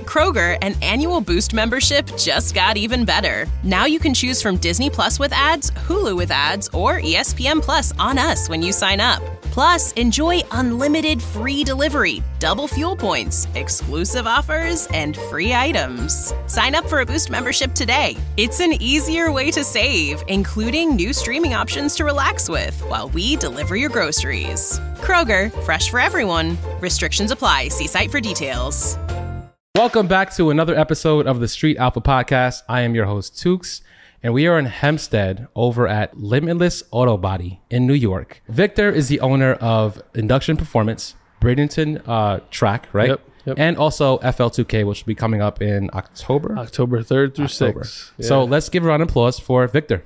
Kroger, an annual Boost membership just got even better. Now you can choose from Disney Plus with ads, Hulu with ads, or ESPN Plus on us when you sign up. Plus, enjoy unlimited free delivery, double fuel points, exclusive offers, and free items. Sign up for a Boost membership today. It's an easier way to save, including new streaming options to relax with while we deliver your groceries. Kroger, fresh for everyone. Restrictions apply. See site for details. Welcome back to another episode of the Street Alpha Podcast. I am your host, Tukes, and we are in Hempstead over at Limitless Auto Body in New York. Victor is the owner of Induction Performance, Bradenton Track, right? Yep. And also FL2K, which will be coming up in October 3rd through 6th. Yeah. So let's give a round of applause for Victor.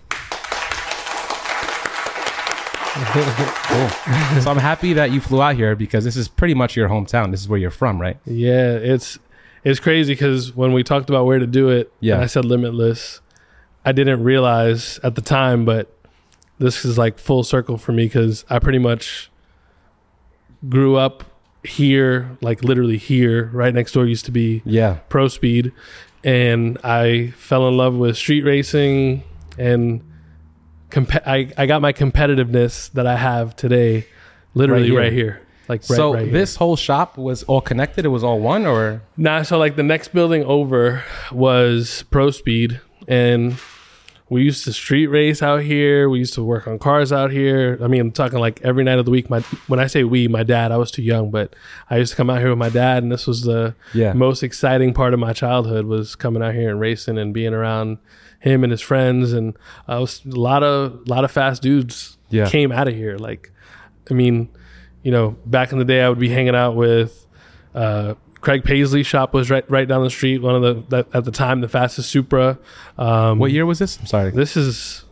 Cool. So I'm happy that you flew out here because this is pretty much your hometown. This is where you're from, right? Yeah, it's crazy because when we talked about where to do it, and I said Limitless, I didn't realize at the time, but this is like full circle for me because I pretty much grew up here, like literally here. Right next door used to be Pro Speed, and I fell in love with street racing, and I got my competitiveness that I have today literally right here. Like right this whole shop was all connected? It was all one, or? Nah, so like the next building over was Pro Speed, and we used to street race out here. We used to work on cars out here. I mean, I'm talking like every night of the week. When I say we, my dad, I was too young, but I used to come out here with my dad, and this was the most exciting part of my childhood, was coming out here and racing and being around him and his friends. And a lot of fast dudes came out of here. Like, I mean, you know, back in the day, I would be hanging out with Craig Paisley's shop was right down the street. One of at the time, the fastest Supra. What year was this? I'm sorry. This is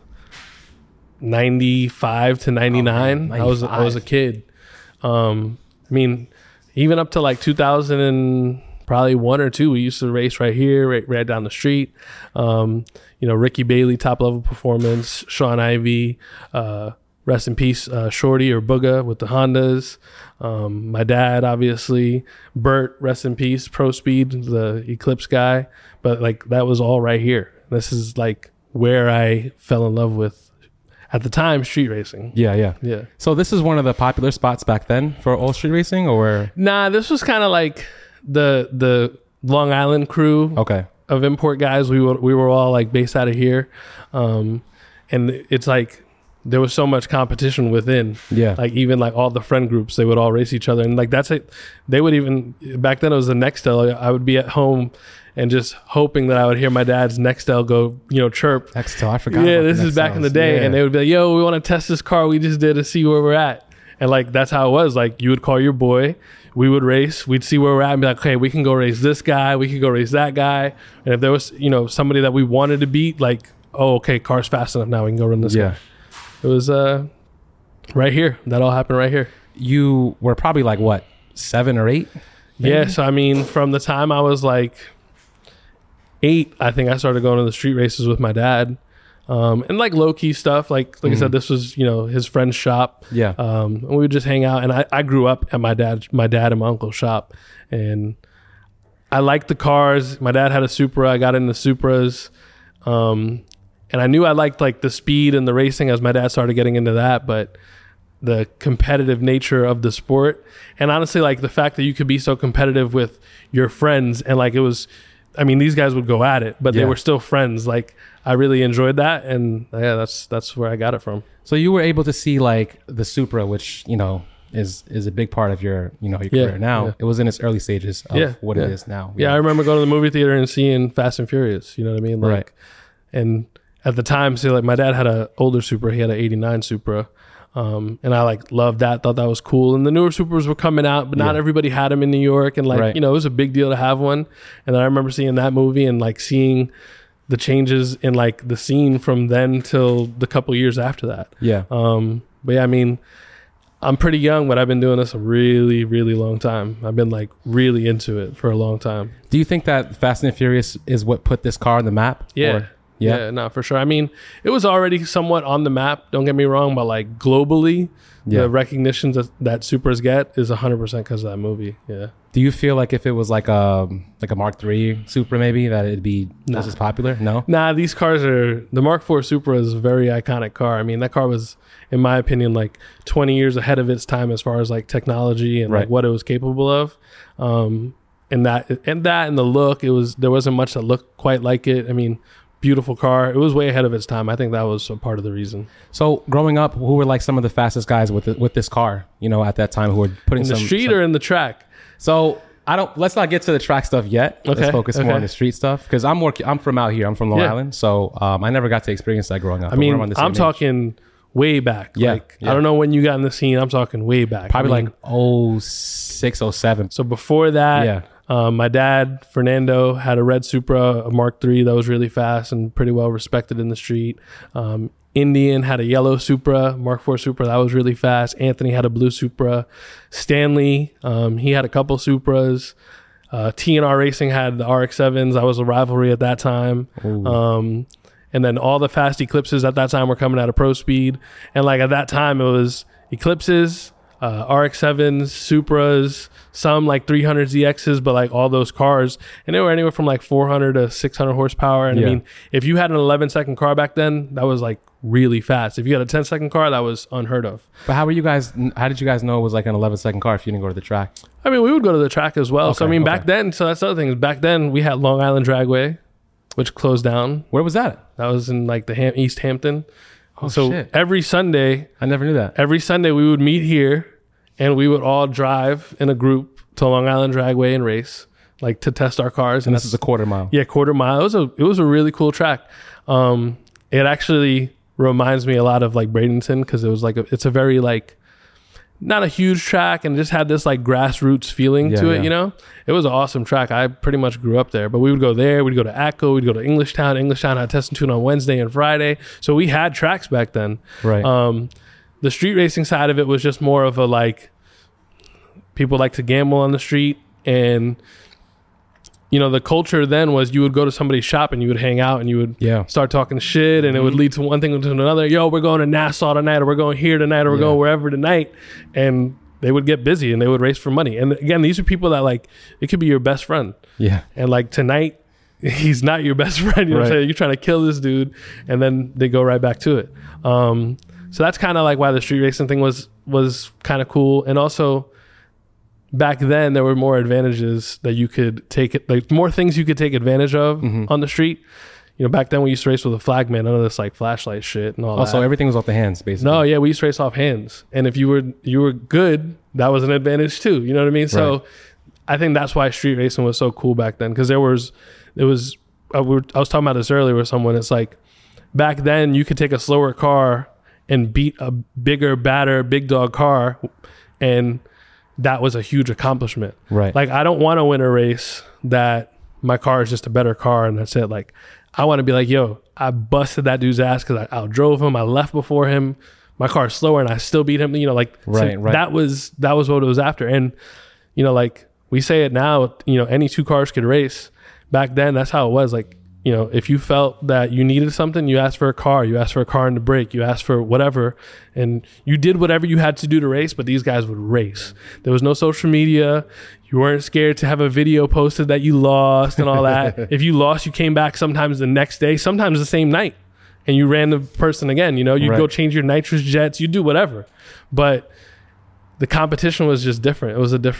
95 to 99. I was a kid. I mean, even up to like 2000 and probably 1 or 2, we used to race right here, right down the street. You know, Ricky Bailey, Top Level Performance, Sean Ivey, rest in peace, Shorty or Booga with the Hondas. My dad, obviously. Bert, rest in peace, Pro Speed, the Eclipse guy. But like that was all right here. This is like where I fell in love with, at the time, street racing. Yeah. So this is one of the popular spots back then for all street racing, or? Nah, this was kind of like the Long Island crew. Okay. Of import guys. We were all like based out of here. And it's like, there was so much competition within. Yeah. Like even like all the friend groups, they would all race each other. And like that's it. They would even, back then it was the Nextel. I would be at home and just hoping that I would hear my dad's Nextel go, you know, chirp. Nextel, I forgot. Yeah, this is back in the day. Yeah. And they would be like, yo, we want to test this car we just did to see where we're at. And like, that's how it was. Like you would call your boy, we would race, we'd see where we're at and be like, okay, we can go race this guy, we could go race that guy. And if there was, you know, somebody that we wanted to beat, like, oh, okay, car's fast enough now, we can go run this guy. It was right here. That all happened right here. You were probably like, what, 7 or 8? Maybe? Yeah, so I mean, from the time I was like 8, I think I started going to the street races with my dad. And like low-key stuff. Like I said, this was, you know, his friend's shop. Yeah. And we would just hang out. And I grew up at my dad and my uncle's shop. And I liked the cars. My dad had a Supra. I got into Supras. And I knew I liked like the speed and the racing as my dad started getting into that, but the competitive nature of the sport, and honestly, like the fact that you could be so competitive with your friends, and like it was, I mean, these guys would go at it, but they were still friends. Like I really enjoyed that, and yeah, that's where I got it from. So you were able to see like the Supra, which, you know, is a big part of your, you know, your career now. Yeah. It was in its early stages of what it is now. Yeah, I remember going to the movie theater and seeing Fast and Furious. You know what I mean? Like, and at the time, see, like my dad had an older Supra. He had an 89 Supra. And I like loved that, thought that was cool. And the newer Supras were coming out, but not everybody had them in New York. And like, you know, it was a big deal to have one. And I remember seeing that movie and like seeing the changes in like the scene from then till the couple years after that. Yeah. But yeah, I mean, I'm pretty young, but I've been doing this a really, really long time. I've been like really into it for a long time. Do you think that Fast and Furious is what put this car on the map? Yeah. Or? Yeah, no, for sure. I mean, it was already somewhat on the map, don't get me wrong, but like globally, the recognition that Supras get is 100% because of that movie. Yeah. Do you feel like if it was like a Mark III Supra maybe, that it'd be just as popular? No? Nah, these cars are... The Mark IV Supra is a very iconic car. I mean, that car was, in my opinion, like 20 years ahead of its time as far as like technology and like what it was capable of. And the look, there wasn't much that looked quite like it. I mean, beautiful car. It was way ahead of its time. I think that was a part of the reason. So growing up, who were like some of the fastest guys with this car, you know, at that time, who were putting in the street or in the track? So let's not get to the track stuff yet. Okay. Let's focus more on the street stuff. Cause I'm from out here. I'm from Long Island. So, I never got to experience that growing up. I mean, I'm talking way back. I don't know when you got in the scene. I'm talking way back. Probably like 06, 07. So before that, my dad, Fernando, had a red Supra, a Mark III that was really fast and pretty well respected in the street. Indian had a yellow Supra, Mark IV Supra, that was really fast. Anthony had a blue Supra. Stanley, he had a couple Supras. TNR Racing had the RX-7s. That was a rivalry at that time. And then all the fast Eclipses at that time were coming out of Pro Speed. And like at that time, it was Eclipses, RX-7s, Supras, some like 300 ZXs, but like all those cars, and they were anywhere from like 400 to 600 horsepower. And I mean, if you had an 11-second car back then, that was like really fast. If you had a 10-second car, that was unheard of. But how did you guys know it was like an 11-second car if you didn't go to the track? I mean, we would go to the track as well. Okay, so I mean, back then, so that's the other thing. Back then, we had Long Island Dragway, which closed down. Where was that? That was in like the East Hampton. Oh, so shit. Every Sunday, I never knew that. Every Sunday we would meet here and we would all drive in a group to Long Island Dragway and race, like to test our cars. And this is a quarter mile. Yeah, quarter mile. It was a really cool track. It actually reminds me a lot of like Bradenton because it was like it's a very like not a huge track and just had this like grassroots feeling to it, you know? It was an awesome track. I pretty much grew up there. But we would go there, we'd go to ATCO, we'd go to Englishtown. Englishtown had Test and Tune on Wednesday and Friday. So we had tracks back then. Right. The street racing side of it was just more of a like, people like to gamble on the street. And, you know, the culture then was you would go to somebody's shop and you would hang out and you would start talking shit and it would lead to one thing to another. Yo, we're going to Nassau tonight, or we're going here tonight, or we're going wherever tonight. And they would get busy and they would race for money. And again, these are people that like, it could be your best friend. Yeah. And like tonight, he's not your best friend. You know what I'm saying? You're trying to kill this dude and then they go right back to it. So that's kind of like why the street racing thing was kind of cool. And also back then there were more advantages that you could take it, like more things you could take advantage of on the street. You know, back then we used to race with a flagman, none of this like flashlight shit and all that. Also, everything was off the hands, basically. No, yeah, we used to race off hands. And if you were good, that was an advantage too. You know what I mean? So I think that's why street racing was so cool back then. Because I was talking about this earlier with someone. It's like back then you could take a slower car and beat a bigger, badder, big dog car, and that was a huge accomplishment. Right. Like I don't want to win a race that my car is just a better car and that's it. Like I want to be like, yo, I busted that dude's ass because I outdrove him. I left before him. My car is slower and I still beat him. You know, like that was what it was after. And you know, like we say it now, you know, any two cars could race. Back then, that's how it was. Like, you know, if you felt that you needed something, you asked for a car. You asked for a car in the break. You asked for whatever. And you did whatever you had to do to race, but these guys would race. There was no social media. You weren't scared to have a video posted that you lost and all that. If you lost, you came back sometimes the next day, sometimes the same night, and you ran the person again. You know, you'd go change your nitrous jets. You do whatever. But the competition was just different. It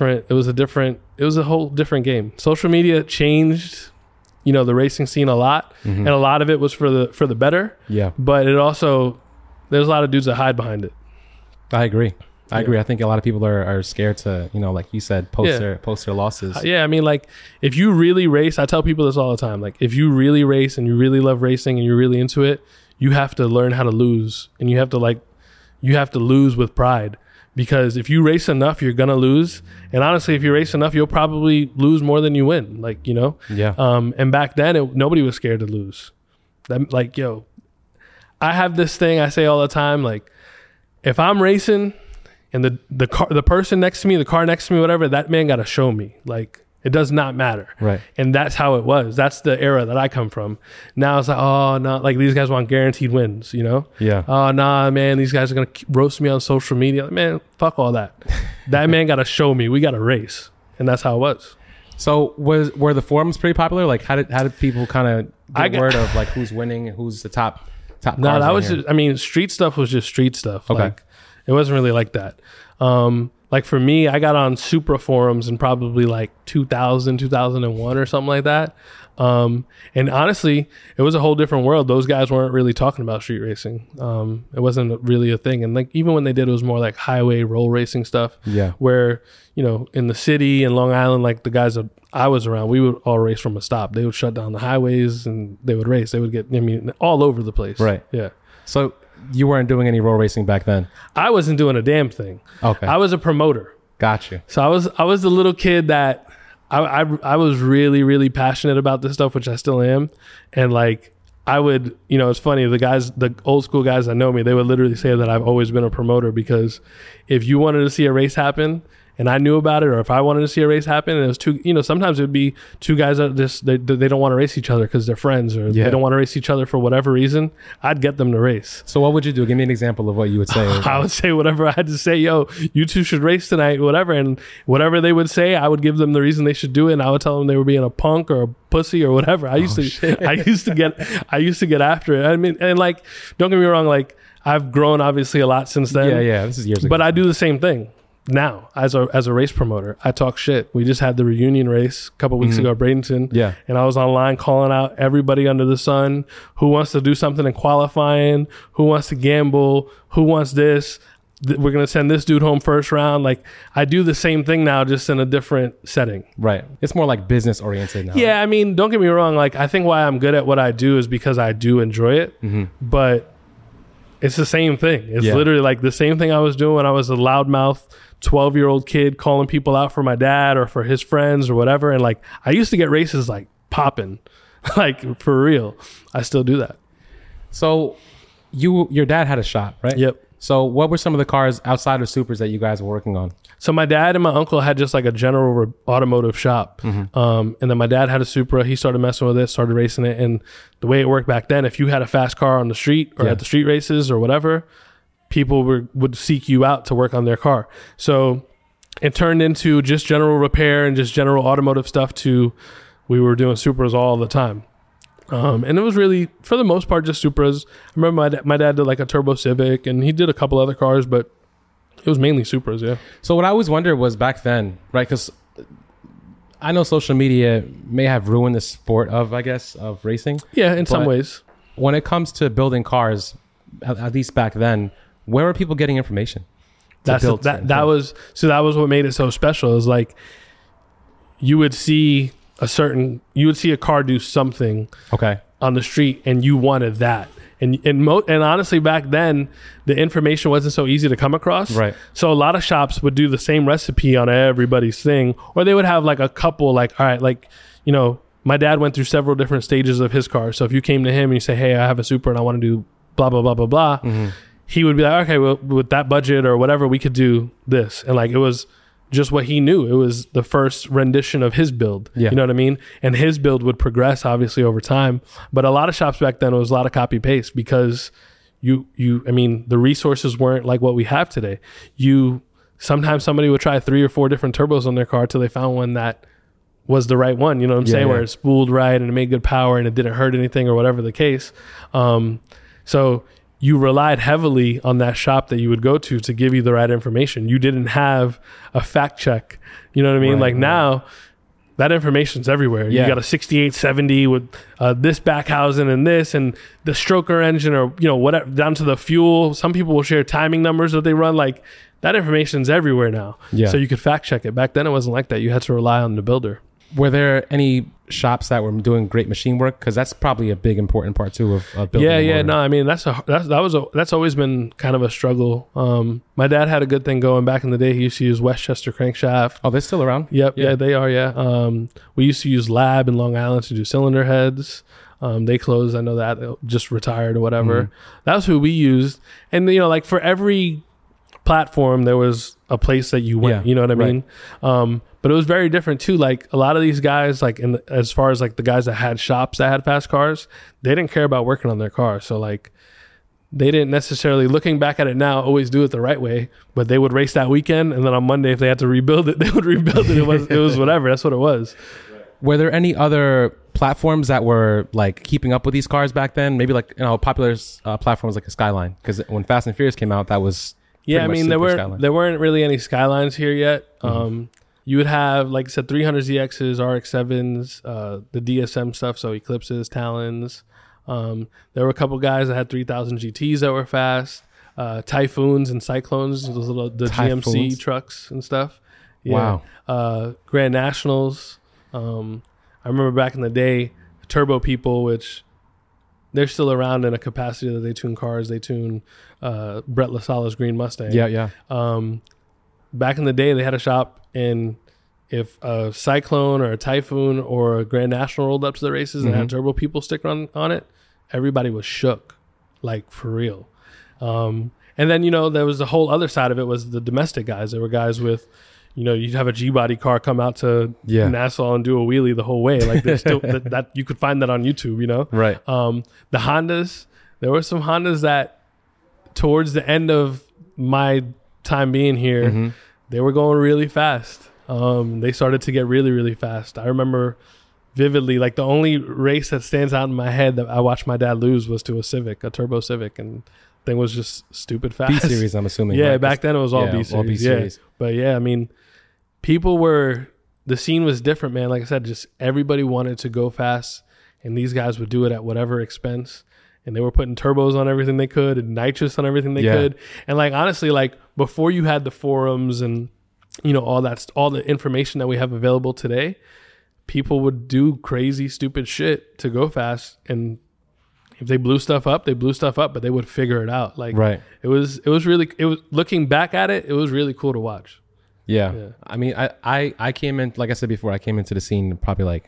was a whole different game. Social media changed, you know, the racing scene a lot, and a lot of it was for the better. Yeah. But it also, there's a lot of dudes that hide behind it. I agree. I think a lot of people are scared to, you know, like you said, post their losses. I mean, like if you really race, I tell people this all the time. Like if you really race and you really love racing and you're really into it, you have to learn how to lose, and you have to lose with pride. Because if you race enough, you're going to lose. And honestly, if you race enough, you'll probably lose more than you win. Like, you know? Yeah. And back then, nobody was scared to lose. Like, yo, I have this thing I say all the time. Like, if I'm racing and the person next to me, the car next to me, whatever, that man got to show me. Like, It does not matter. Right. And that's how it was. That's the era that I come from. Now it's like, oh, no, like these guys want guaranteed wins, you know? Yeah. Oh, nah, man, these guys are going to roast me on social media. Like, man, fuck all that. That man got to show me. We got to race. And that's how it was. So were the forums pretty popular? Like how did people kind of get word of like who's winning and who's the top No, cars that was here? just, I mean, street stuff was just street stuff. Okay. Like, it wasn't really like that. Like for me, I got on Supra forums in probably like 2000, 2001 or something like that. And honestly, it was a whole different world. Those guys weren't really talking about street racing. It wasn't really a thing. And like, even when they did, it was more like highway roll racing stuff. Yeah. Where, you know, in the city and Long Island, like the guys that I was around, we would all race from a stop. They would shut down the highways and they would race. They would get, I mean, all over the place. Right. Yeah. So you weren't doing any roll racing back then? I wasn't doing a damn thing. Okay. I was a promoter. Got you. So I was the little kid that I was really, really passionate about this stuff, which I still am. And like, I would, you know, it's funny, the old school guys that know me, they would literally say that I've always been a promoter, because if you wanted to see a race happen and I knew about it, or if I wanted to see a race happen and it was two, you know, sometimes it would be two guys that just, they don't want to race each other because they're friends, or they don't want to race each other for whatever reason, I'd get them to race. So what would you do? Give me an example of what you would say. I would say whatever I had to say, yo, you two should race tonight, whatever. And whatever they would say, I would give them the reason they should do it. And I would tell them they were being a punk or a pussy or whatever. I used to get after it. I mean, and like, don't get me wrong, like I've grown obviously a lot since then. Yeah. This is years ago. But I do the same thing now as a race promoter. I talk shit. We just had the reunion race a couple weeks ago at Bradenton. Yeah. And I was online calling out everybody under the sun who wants to do something in qualifying, who wants to gamble, who wants this. We're going to send this dude home first round. Like, I do the same thing now, just in a different setting. Right. It's more like business oriented now. Yeah. I mean, don't get me wrong. Like, I think why I'm good at what I do is because I do enjoy it, but it's the same thing. It's literally like the same thing I was doing when I was a loudmouth 12-year-old kid calling people out for my dad or for his friends or whatever. And like, I used to get races like popping, like for real. I still do that. So your dad had a shop, right? Yep. So what were some of the cars outside of Supers that you guys were working on? So my dad and my uncle had just like a general automotive shop. And then my dad had a Supra. He started messing with it, started racing it. And the way it worked back then, if you had a fast car on the street or at the street races or whatever, people would seek you out to work on their car. So it turned into just general repair and just general automotive stuff to, we were doing Supras all the time. And it was really, for the most part, just Supras. I remember my dad did like a Turbo Civic, and he did a couple other cars, but it was mainly Supras, yeah. So what I always wondered was back then, right? Because I know social media may have ruined the sport of racing. Yeah, in some ways. When it comes to building cars, at least back then, where are people getting information? That was what made it so special. Is like you would see a car do something on the street, and you wanted that. And honestly, back then, the information wasn't so easy to come across. Right. So a lot of shops would do the same recipe on everybody's thing, or they would have like a couple, like, all right, like, you know, my dad went through several different stages of his car. So if you came to him and you say, hey, I have a Supra and I want to do blah, blah, blah, blah, blah, he would be like, okay, well, with that budget or whatever, we could do this. And like, it was just what he knew. It was the first rendition of his build. Yeah. You know what I mean? And his build would progress obviously over time. But a lot of shops back then, it was a lot of copy paste, because I mean, the resources weren't like what we have today. Sometimes somebody would try 3 or 4 different turbos on their car till they found one that was the right one. You know what I'm saying? Where it spooled right and it made good power and it didn't hurt anything or whatever the case. So you relied heavily on that shop that you would go to give you the right information. You didn't have a fact check. You know what I mean? Right. Now, that information's everywhere. You got a 6870 with this back housing and this and the stroker engine, or, you know, whatever, down to the fuel. Some people will share timing numbers that they run. Like, that information's everywhere now. Yeah. So you could fact check it. Back then, it wasn't like that. You had to rely on the builder. Were there any shops that were doing great machine work? Because that's probably a big important part too of building. Yeah. No, I mean, that's always been kind of a struggle. My dad had a good thing going back in the day. He used to use Westchester crankshaft. Oh, they're still around? Yep. Yeah, they are. Yeah. We used to use Lab in Long Island to do cylinder heads. They closed. I know that, they just retired or whatever. That's who we used. And, you know, like for every platform, there was a place that you went. You know what I mean? But it was very different too. Like a lot of these guys, like as far as like the guys that had shops that had fast cars, they didn't care about working on their car. So like they didn't necessarily, looking back at it now, always do it the right way. But they would race that weekend, and then on Monday, if they had to rebuild it, they would rebuild it. It was whatever. That's what it was. Were there any other platforms that were like keeping up with these cars back then? Maybe like, you know, popular platforms like a Skyline, because when Fast and Furious came out, that was I mean there weren't really any Skylines here yet. You would have, like I said, 300ZXs, RX-7s, the DSM stuff, so Eclipses, Talons. There were a couple guys that had 3000 GTs that were fast, Typhoons and Cyclones, the GMC trucks and stuff. Wow. Grand Nationals. I remember back in the day, Turbo People, which they're still around in a capacity that they tune cars. They tune Brett LaSala's Green Mustang. Yeah. Back in the day, they had a shop, and if a Cyclone or a Typhoon or a Grand National rolled up to the races and had Turbo People sticker on it, everybody was shook, like for real. And then, you know, there was the whole other side of it was the domestic guys. There were guys with, you know, you'd have a G-body car come out to Nassau and do a wheelie the whole way. Like there's still that you could find that on YouTube, you know? Right. The Hondas, there were some Hondas that towards the end of my time being here, they were going really fast. They started to get really, really fast. I remember vividly, like the only race that stands out in my head that I watched my dad lose was to a Civic, a Turbo Civic, and thing was just stupid fast. B series, I'm assuming. Yeah, right? back then it was all B series. All B series. Yeah. But yeah, I mean, the scene was different, man. Like I said, just everybody wanted to go fast, and these guys would do it at whatever expense. And they were putting turbos on everything they could and nitrous on everything they could. And like, honestly, like before you had the forums and, you know, all the information that we have available today, people would do crazy, stupid shit to go fast. And if they blew stuff up, but they would figure it out. Like, it was looking back at it, it was really cool to watch. Yeah. I mean, I came in, like I said before, I came into the scene probably like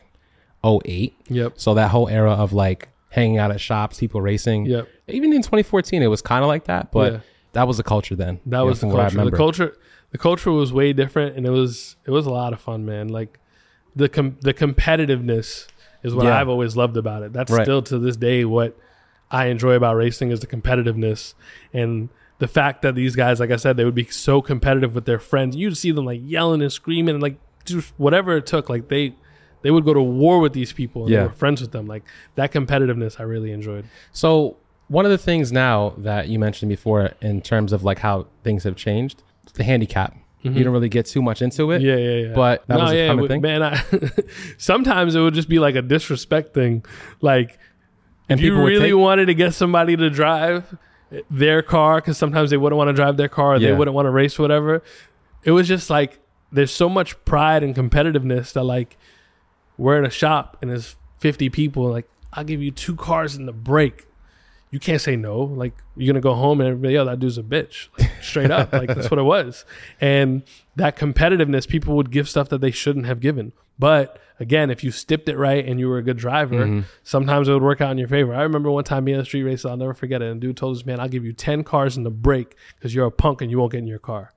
2008. Yep. So that whole era of like hanging out at shops, people racing. Yep. Even in 2014, it was kind of like that, but that was the culture then. That was the culture. The culture was way different, and it was a lot of fun, man. Like the competitiveness is what I've always loved about it. That's still to this day what I enjoy about racing is the competitiveness and the fact that these guys, like I said, they would be so competitive with their friends. You'd see them like yelling and screaming and like just whatever it took. Like they would go to war with these people and they were friends with them. Like that competitiveness I really enjoyed. So one of the things now that you mentioned before in terms of like how things have changed, the handicap. You don't really get too much into it. Yeah. But that was a common thing. Man, sometimes it would just be like a disrespect thing. Like and if you really wanted to get somebody to drive their car, because sometimes they wouldn't want to drive their car or they wouldn't want to race, whatever. It was just like there's so much pride and competitiveness that like we're in a shop and there's 50 people. Like I'll give you 2 cars in the break. You can't say no. Like you're gonna go home and everybody, that dude's a bitch. Like straight up. Like that's what it was. And that competitiveness, people would give stuff that they shouldn't have given. But again, if you stipped it right and you were a good driver, sometimes it would work out in your favor. I remember one time being at a street race, I'll never forget it. And dude told us, man, I'll give you 10 cars in the break because you're a punk and you won't get in your car.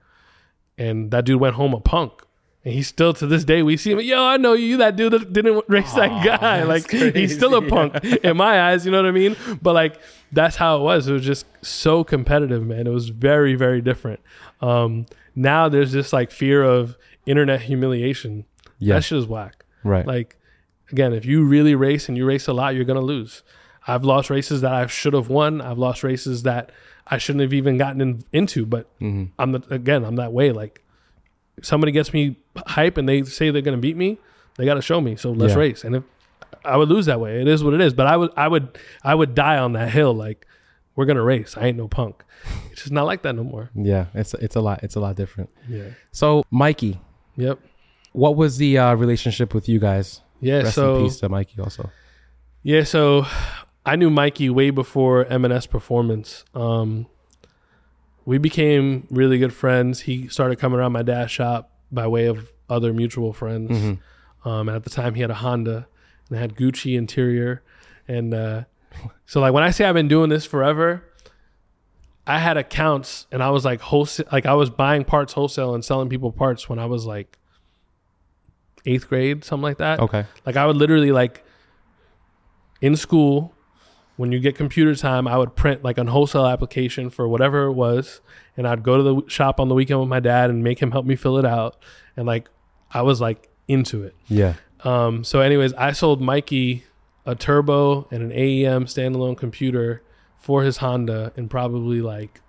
And that dude went home a punk. And he's still, to this day, we see him, yo, I know you, that dude that didn't race that guy. Like, crazy. He's still a punk in my eyes, you know what I mean? But, like, that's how it was. It was just so competitive, man. It was very, very different. Now there's this, like, fear of internet humiliation. Yeah. That shit is whack. Right. Like, again, if you really race and you race a lot, you're going to lose. I've lost races that I should have won. I've lost races that I shouldn't have even gotten into. But, I'm that way. Like, if somebody gets me hype and they say they're going to beat me, they got to show me. So let's race. And if I would lose that way, it is what it is. But I would die on that hill. Like, we're going to race. I ain't no punk. It's just not like that no more. Yeah. It's a lot different. Yeah. So Mikey. Yep. What was the relationship with you guys? Yeah. Rest in peace to Mikey also. Yeah. So I knew Mikey way before M&S Performance. We became really good friends. He started coming around my dad's shop by way of other mutual friends. And at the time, he had a Honda and it had Gucci interior. And so, like, when I say I've been doing this forever, I had accounts and I was like I was buying parts wholesale and selling people parts when I was like 8th grade, something like that. Okay. Like I would literally like in school, when you get computer time, I would print like a wholesale application for whatever it was. And I'd go to the shop on the weekend with my dad and make him help me fill it out. And like, I was like into it. Yeah. So anyways, I sold Mikey a turbo and an AEM standalone computer for his Honda in probably like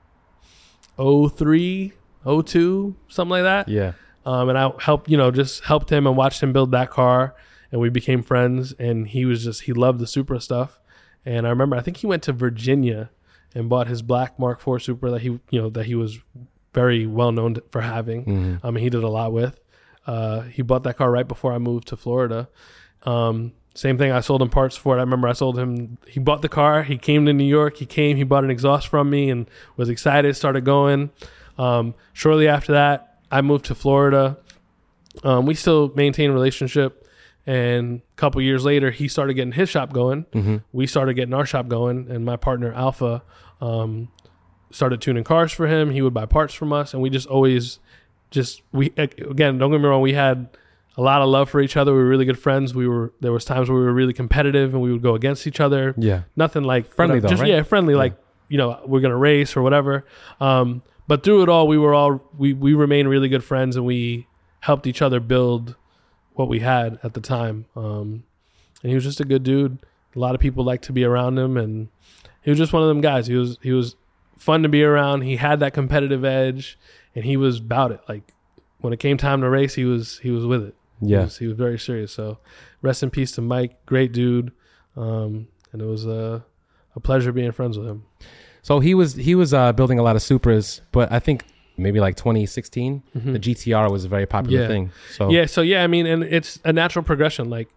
03, 02, something like that. Yeah. And I helped him and watched him build that car, and we became friends. And he loved the Supra stuff. And I remember, I think he went to Virginia and bought his black Mark IV Supra that he was very well known for having. Mm-hmm. He did a lot with. He bought that car right before I moved to Florida. Same thing. I sold him parts for it. I remember I sold him. He bought the car. He came to New York. He bought an exhaust from me and was excited. Started going. Shortly after that, I moved to Florida. We still maintain a relationship. And a couple years later, he started getting his shop going. Mm-hmm. We started getting our shop going. And my partner, Alpha, started tuning cars for him. He would buy parts from us. And we just always again, don't get me wrong, we had a lot of love for each other. We were really good friends. There was times where we were really competitive and we would go against each other. Yeah. Nothing like friendly though, just, right? Yeah, friendly. Yeah. Like, we're going to race or whatever. But through it all, we remained really good friends, and we helped each other build what we had at the time. And he was just a good dude. A lot of people liked to be around him, and he was just one of them guys. He was fun to be around. He had that competitive edge, and he was about it. Like when it came time to race, he was with it. Yeah. He was very serious. So rest in peace to Mike. Great dude. And it was a pleasure being friends with him. So he was building a lot of Supras, but I think maybe like 2016, the GTR was a very popular thing. So I mean, and it's a natural progression. Like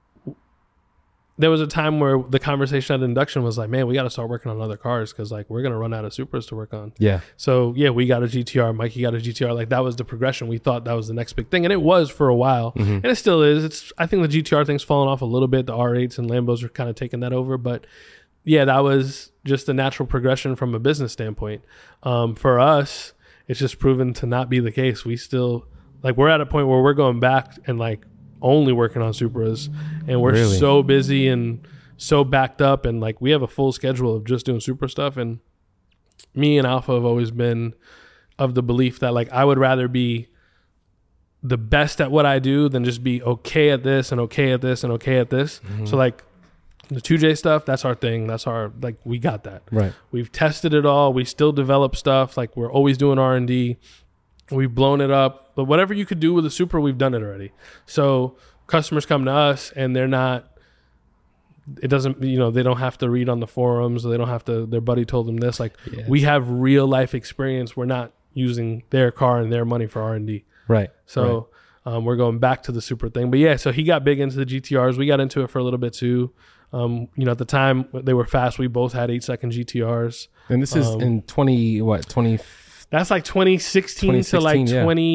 there was a time where the conversation at induction was like, man, we got to start working on other cars because like we're gonna run out of Supras to work on. Yeah. So yeah, we got a GTR. Mikey got a GTR. Like that was the progression. We thought that was the next big thing, and it was for a while, and it still is. I think the GTR thing's fallen off a little bit. The R8s and Lambos are kind of taking that over, but yeah, that was just a natural progression from a business standpoint. For us, it's just proven to not be the case. We still we're at a point where we're going back and like only working on Supras, and we're so busy and so backed up, and like we have a full schedule of just doing Supra stuff. And me and Alpha have always been of the belief that like I would rather be the best at what I do than just be okay at this and okay at this and okay at this. So like the 2J stuff, that's our thing. That's our, like, we got that. Right. We've tested it all. We still develop stuff. Like, we're always doing R&D. We've blown it up. But whatever you could do with a Supra, we've done it already. So customers come to us and they're not, it doesn't, they don't have to read on the forums. They don't have to, their buddy told them this. Like, we have real life experience. We're not using their car and their money for R&D. Right. So we're going back to the Supra thing. But yeah, so he got big into the GTRs. We got into it for a little bit too. At the time they were fast. We both had 8-second GTRs. And this is in 20. That's like 2016 to like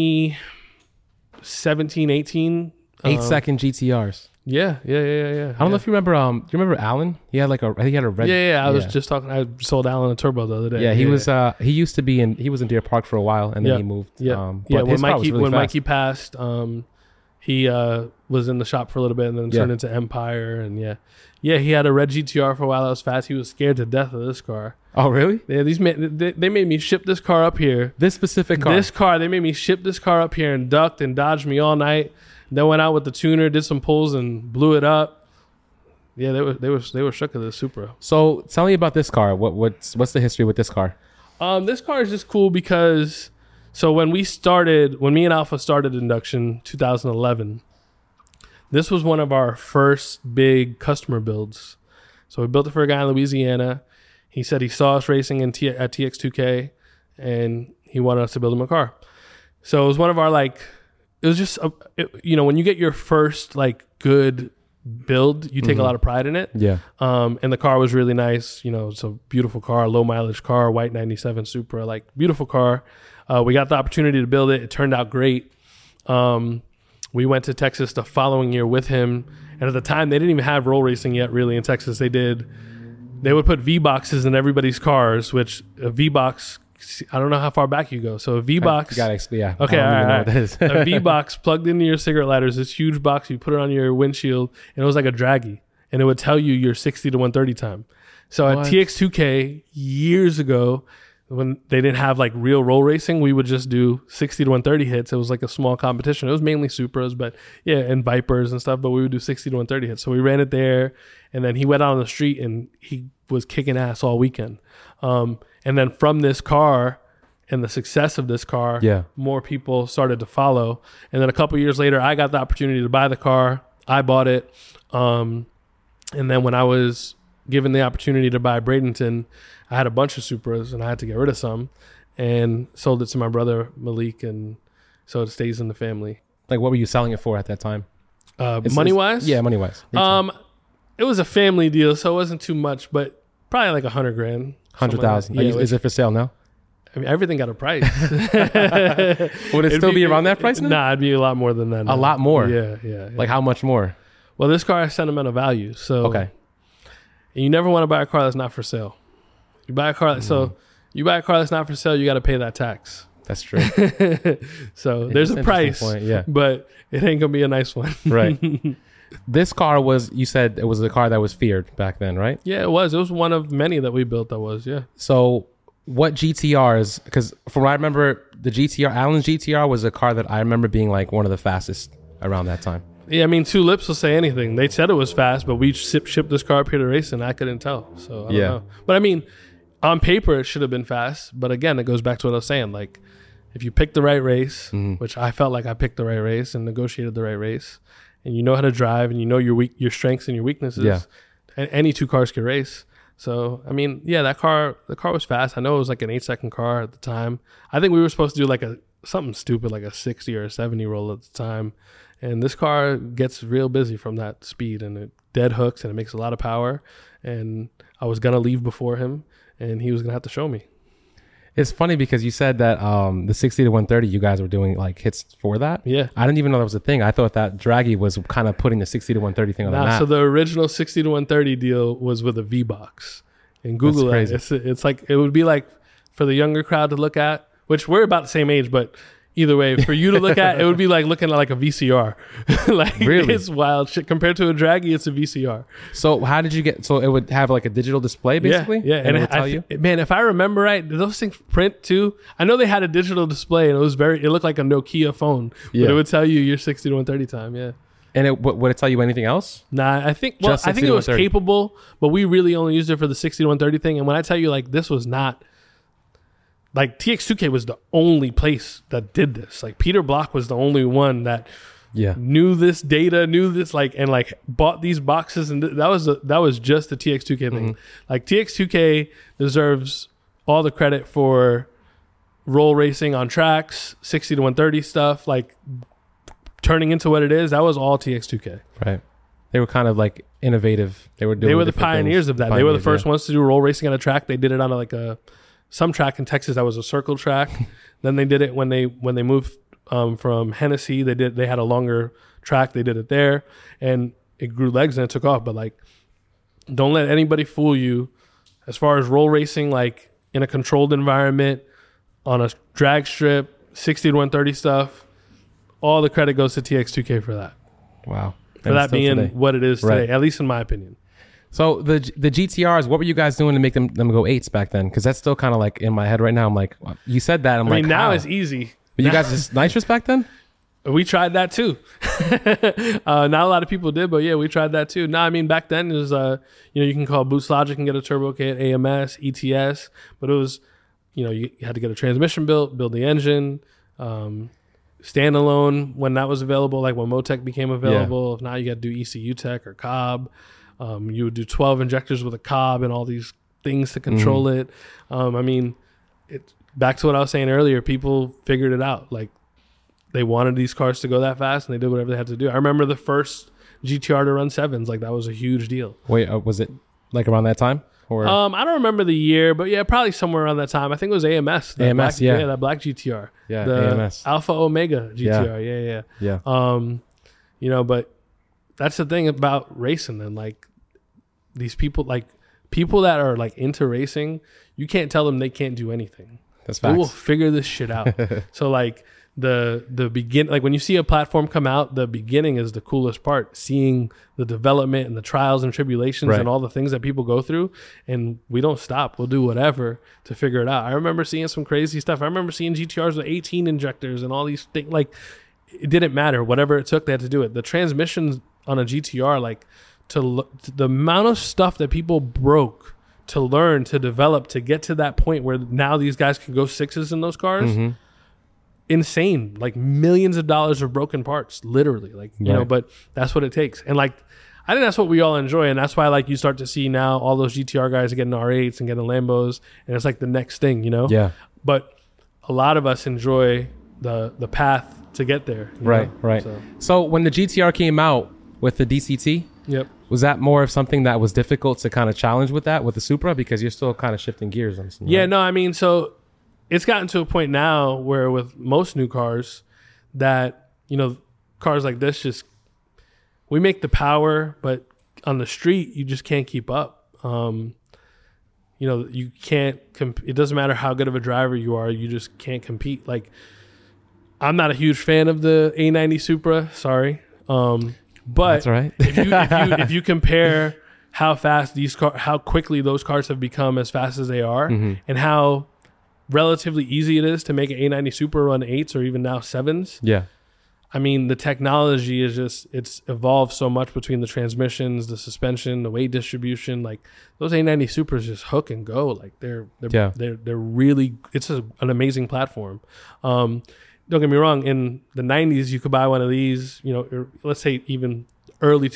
2017, 18. 8-second GTRs. Yeah. I don't know if you remember. Do you remember Alan? He had I think he had a red. Yeah. I was just talking. I sold Alan a turbo the other day. Yeah, he was. He used to be he was in Deer Park for a while, and then he moved. When Mikey passed, he was in the shop for a little bit, and then turned into Empire, and he had a red GTR for a while. That was fast. He was scared to death of this car. Oh, really? Yeah, they made me ship this car up here. This specific car. They made me ship this car up here and ducked and dodged me all night. Then went out with the tuner, did some pulls, and blew it up. Yeah, they were shook at the Supra. So tell me about this car. What's the history with this car? This car is just cool because when me and Alpha started Induction 2011, this was one of our first big customer builds. So we built it for a guy in Louisiana. He said he saw us racing at TX2K, and he wanted us to build him a car. So it was one of our it was just, when you get your first good build, you take a lot of pride in it. Yeah. And the car was really nice. It's a beautiful car, low mileage car, white 97 Supra, beautiful car. We got the opportunity to build it. It turned out great. We went to Texas the following year with him. And at the time, they didn't even have roll racing yet really in Texas. They did they would put V boxes in everybody's cars, which a V box, I don't know how far back you go. So a V box. Yeah. Okay. All right. A V box plugged into your cigarette lighters, this huge box, you put it on your windshield, and it was like a Dragy, and it would tell you your 60 to 130 time. So at TX2K years ago, when they didn't have like real roll racing, we would just do 60 to 130 hits. It was like a small competition. It was mainly Supras, but yeah, and Vipers and stuff, but we would do 60 to 130 hits. So we ran it there, and then he went out on the street and he was kicking ass all weekend. And then from this car and the success of this car, more people started to follow. And then a couple years later, I got the opportunity to buy the car. I bought it. And then when I was given the opportunity to buy Bradenton, I had a bunch of Supras and I had to get rid of some and sold it to my brother Malik, and so it stays in the family. Like, what were you selling it for at that time? Money wise? Yeah, money wise. It was a family deal, so it wasn't too much, but probably like $100,000. 100,000. Yeah, is it for sale now? I mean, everything got a price. Would it still be around that price now? Nah, it'd be a lot more than that now. A lot more? Yeah. Like how much more? Well, this car has sentimental value, so okay. And you never want to buy a car that's not for sale. You buy a car, so you buy a car that's not for sale, you got to pay that tax. That's true. So there's a price, but it ain't gonna be a nice one. Right. This car was, you said it was a car that was feared back then, right? Yeah, it was. It was one of many that we built that was, yeah. So what GTRs, because from what I remember, the GTR, Allen's GTR was a car that I remember being like one of the fastest around that time. Yeah, I mean, Two Lips will say anything. They said it was fast, but we shipped this car up here to race, and I couldn't tell. So I don't know. But I mean, on paper, it should have been fast. But again, it goes back to what I was saying. Like, if you pick the right race, which I felt like I picked the right race and negotiated the right race, and you know how to drive, and you know your strengths and your weaknesses, any two cars can race. So I mean, yeah, the car was fast. I know it was like an 8-second car at the time. I think we were supposed to do like something stupid, like a 60 or a 70 roll at the time. And this car gets real busy from that speed, and it dead hooks, and it makes a lot of power. And I was going to leave before him, and he was going to have to show me. It's funny because you said that the 60 to 130, you guys were doing like hits for that. Yeah. I didn't even know that was a thing. I thought that Dragy was kind of putting the 60 to 130 thing on the map. So the original 60 to 130 deal was with a V-Box. And Google it. It's like, it would be like for the younger crowd to look at, which we're about the same age, but either way, for you to look at, it would be like looking at like a VCR. Like, really? It's wild shit. Compared to a Dragy, it's a VCR. So how did you get, so it would have like a digital display basically? Yeah. And it would tell you? Man, if I remember right, did those things print too? I know they had a digital display, and it looked like a Nokia phone, but it would tell you your 60 to 130 time, yeah. And would it tell you anything else? Nah, I think it was capable, but we really only used it for the 60 to 130 thing. And when I tell you, like, this was not, like, TX2K was the only place that did this. Like, Peter Block was the only one that knew this data, and bought these boxes, and that was just the TX2K thing. Like, TX2K deserves all the credit for roll racing on tracks, 60 to 130 stuff, like turning into what it is. That was all TX2K. Right. They were kind of like innovative. They were the pioneers of that. They were the first ones to do roll racing on a track. They did it on some track in Texas that was a circle track. Then they did it when they moved from Hennessy. They had a longer track. They did it there, and it grew legs and it took off. But like, don't let anybody fool you. As far as roll racing, like in a controlled environment on a drag strip, 60 to 130 stuff, all the credit goes to TX2K for that. Wow. For that being what it is today, at least in my opinion. So the GTRs, what were you guys doing to make them go 8s back then? Because that's still kind of like in my head right now. I'm like, you said that. I mean, now how? It's easy. But you guys just nitrous back then? We tried that too. Not a lot of people did, but yeah, we tried that too. No, I mean, back then it was, you can call Boost Logic and get a turbo kit, AMS, ETS, but it was, you had to get a transmission built, build the engine, standalone when that was available, like when Motec became available. If not, you got to do ECU Tech or Cobb. You would do 12 injectors with a Cobb and all these things to control it. I mean, back to what I was saying earlier, people figured it out. Like, they wanted these cars to go that fast, and they did whatever they had to do. I remember the first GTR to run 7s. Like, that was a huge deal. Wait, was it like around that time? Or I don't remember the year, but yeah, probably somewhere around that time. I think it was AMS. That black GTR. Yeah, the AMS. Alpha Omega GTR. Yeah. But that's the thing about racing, and like, these people, like, people that are like into racing, you can't tell them they can't do anything. That's facts. They will figure this shit out. So like the begin, like when you see a platform come out, the beginning is the coolest part, seeing the development and the trials and tribulations and all the things that people go through, and we don't stop. We'll do whatever to figure it out. I remember seeing some crazy stuff. I remember seeing GTRs with 18 injectors and all these things. Like, it didn't matter. Whatever it took, they had to do it. The transmissions on a GTR, like to the amount of stuff that people broke to learn, to develop, to get to that point where now these guys can go sixes in those cars. Insane. Like millions of dollars of broken parts, literally, like, you know, but that's what it takes. And like, I think that's what we all enjoy. And that's why, like, you start to see now all those GTR guys are getting R8s and getting Lambos, and it's like the next thing, you know? Yeah. But a lot of us enjoy the path to get there. Right. So when the GTR came out with the DCT, was that more of something that was difficult to kind of challenge with the Supra, because you're still kind of shifting gears? Yeah, no, I mean, so it's gotten to a point now where with most new cars that, you know, cars like this, just, we make the power, but on the street, you just can't keep up. You know, you can't, it doesn't matter how good of a driver you are, you just can't compete. Like, I'm not a huge fan of the A90 Supra, sorry. But that's all right. if you compare how fast how quickly those cars have become as fast as they are, and how relatively easy it is to make an A90 Supra run 8s or even now 7s. Yeah. I mean, the technology is just, it's evolved so much between the transmissions, the suspension, the weight distribution. Like, those A90 Supras just hook and go. Like, they're really, it's an amazing platform. Don't get me wrong, in the 90s, you could buy one of these, you know, let's say even early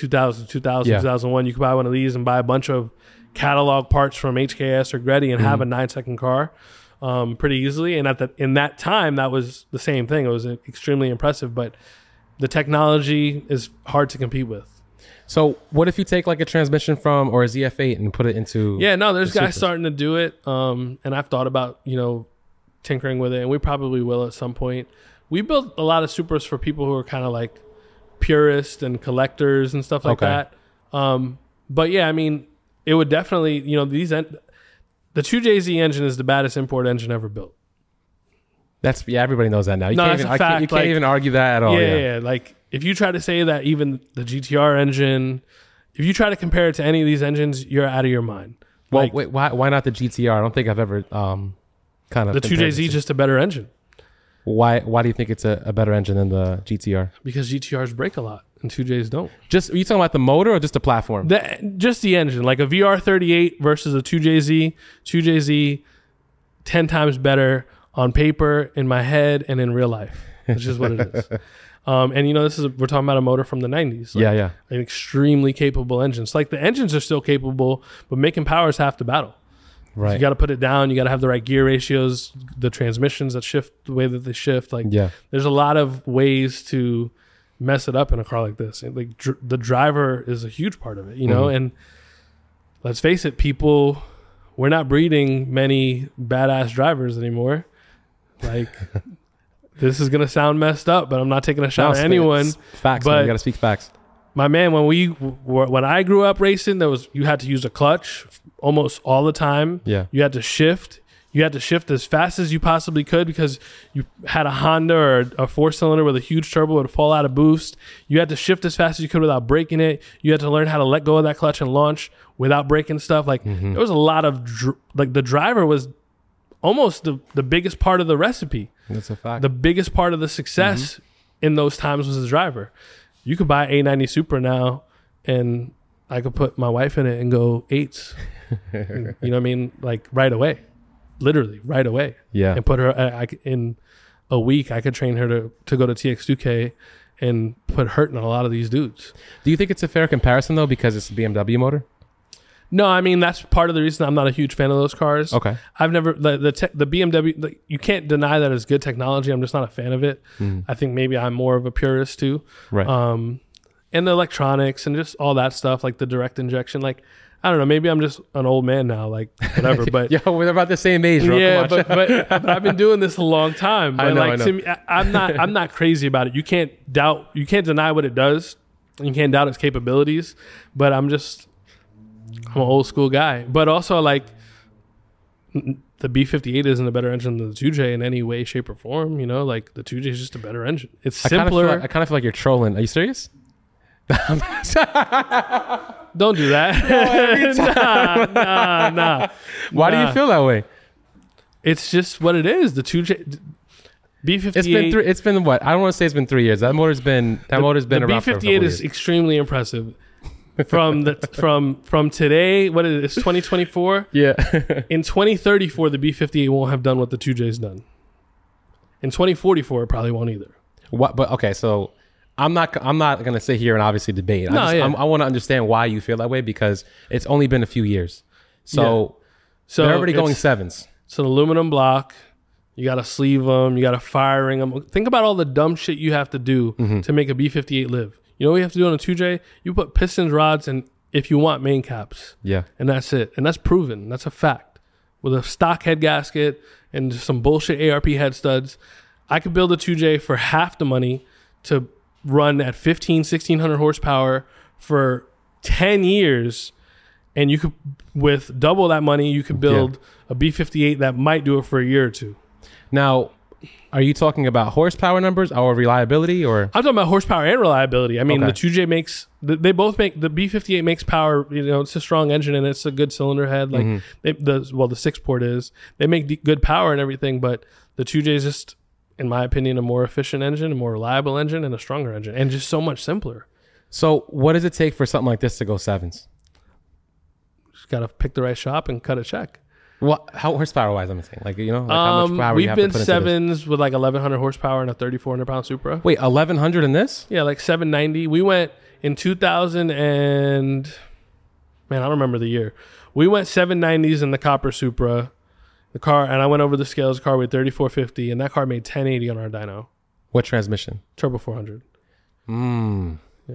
2001, you could buy one of these and buy a bunch of catalog parts from HKS or Greddy and have a 9-second car. Pretty easily, and in that time, that was the same thing. It was extremely impressive, but the technology is hard to compete with. So, what if you take like a transmission from or a ZF8 and put it into? Yeah, no, there's guys starting to do it, and I've thought about, you know, tinkering with it, and we probably will at some point. We built a lot of Supras for people who are kind of like purists and collectors and stuff like that. But yeah, I mean, it would definitely, you know, the 2JZ engine is the baddest import engine ever built. Everybody knows that now. You can't even argue that at all. Yeah. Like, if you try to say that even the GTR engine, if you try to compare it to any of these engines, you're out of your mind. Well, like, wait, why not the GTR? I don't think I've ever kind of. The 2JZ is just a better engine. Why do you think it's a better engine than the GTR? Because GTRs break a lot and 2Js don't. Are you talking about the motor or just the platform? Just the engine. Like a VR38 versus a 2JZ. 2JZ 10 times better on paper, in my head, and in real life. It's just what it is. And you know, we're talking about a motor from the 90s. Like, an extremely capable engine. It's like the engines are still capable, but making power is half the battle. Right. So you got to put it down. You got to have the right gear ratios, the transmissions that shift the way that they shift. Like, there's a lot of ways to mess it up in a car like this. And, like, the driver is a huge part of it, you know? And let's face it, we're not breeding many badass drivers anymore. Like, this is going to sound messed up, but I'm not taking a shot at anyone. Facts, man. You got to speak facts. My man, when I grew up racing, you had to use a clutch almost all the time. Yeah. You had to shift. You had to shift as fast as you possibly could because you had a Honda or a 4-cylinder with a huge turbo that would fall out of boost. You had to shift as fast as you could without breaking it. You had to learn how to let go of that clutch and launch without breaking stuff. Like, there was a lot of the driver was almost the biggest part of the recipe. That's a fact. The biggest part of the success in those times was the driver. You could buy A90 Supra now, and I could put my wife in it and go 8s. You know what I mean? Like, right away. Literally, right away. Yeah. And put her, in a week, I could train her to go to TX2K and put hurt in a lot of these dudes. Do you think it's a fair comparison, though, because it's a BMW motor? No, I mean, that's part of the reason I'm not a huge fan of those cars. Okay. I've never, the BMW, you can't deny that it's good technology. I'm just not a fan of it. I think maybe I'm more of a purist too. Right. And the electronics and just all that stuff, like the direct injection, like, I don't know, maybe I'm just an old man now, like, whatever, but. Yo, we're about the same age, bro. Yeah, but I've been doing this a long time. But I know. To me, I'm not crazy about it. You can't deny what it does. You can't doubt its capabilities, but I'm just I'm an old school guy, but also like the B58 isn't a better engine than the 2J in any way, shape, or form. You know, like the 2J is just a better engine. It's simpler. I kind of feel like you're trolling. Are you serious? Don't do that. Nah. Why do you feel that way? It's just what it is. The 2J B58. It's been what? I don't want to say it's been 3 years. That motor's been around for a couple years. The B58 is extremely impressive. From today, what is it? It's 2024. Yeah. In 2034, the B58 won't have done what the 2J's done. In 2044, it probably won't either. What? But okay, so I'm not gonna sit here and obviously debate. I want to understand why you feel that way, because it's only been a few years. So they're already going sevens. It's an aluminum block. You got to sleeve them. You got to fire ring them. Think about all the dumb shit you have to do to make a B58 live. You know what you have to do on a 2J? You put pistons, rods, and if you want, main caps. Yeah. And that's it. And that's proven. That's a fact. With a stock head gasket and some bullshit ARP head studs, I could build a 2J for half the money to run at 1600 horsepower for 10 years. And you could, with double that money, you could build a B58 that might do it for a year or two. Now, are you talking about horsepower numbers or reliability, or? I'm talking about horsepower and reliability. I mean, the 2J makes, they both make, the B58 makes power. You know, it's a strong engine and it's a good cylinder head. Like the 6-port is. They make good power and everything, but the 2J is just, in my opinion, a more efficient engine, a more reliable engine, and a stronger engine, and just so much simpler. So, what does it take for something like this to go sevens? Just gotta pick the right shop and cut a check. What? How horsepower wise? I'm saying, like, you know, like how much power you have to put into this? We've been sevens with like 1,100 horsepower and a 3,400 pound Supra. Wait, 1,100 in this? Yeah, like 790. We went in 2000 and man, I don't remember the year. We went 790s in the copper Supra. The car, and I went over the scales. The car weighed 3,450, and that car made 1080 on our dyno. What transmission? Turbo 400. Yeah.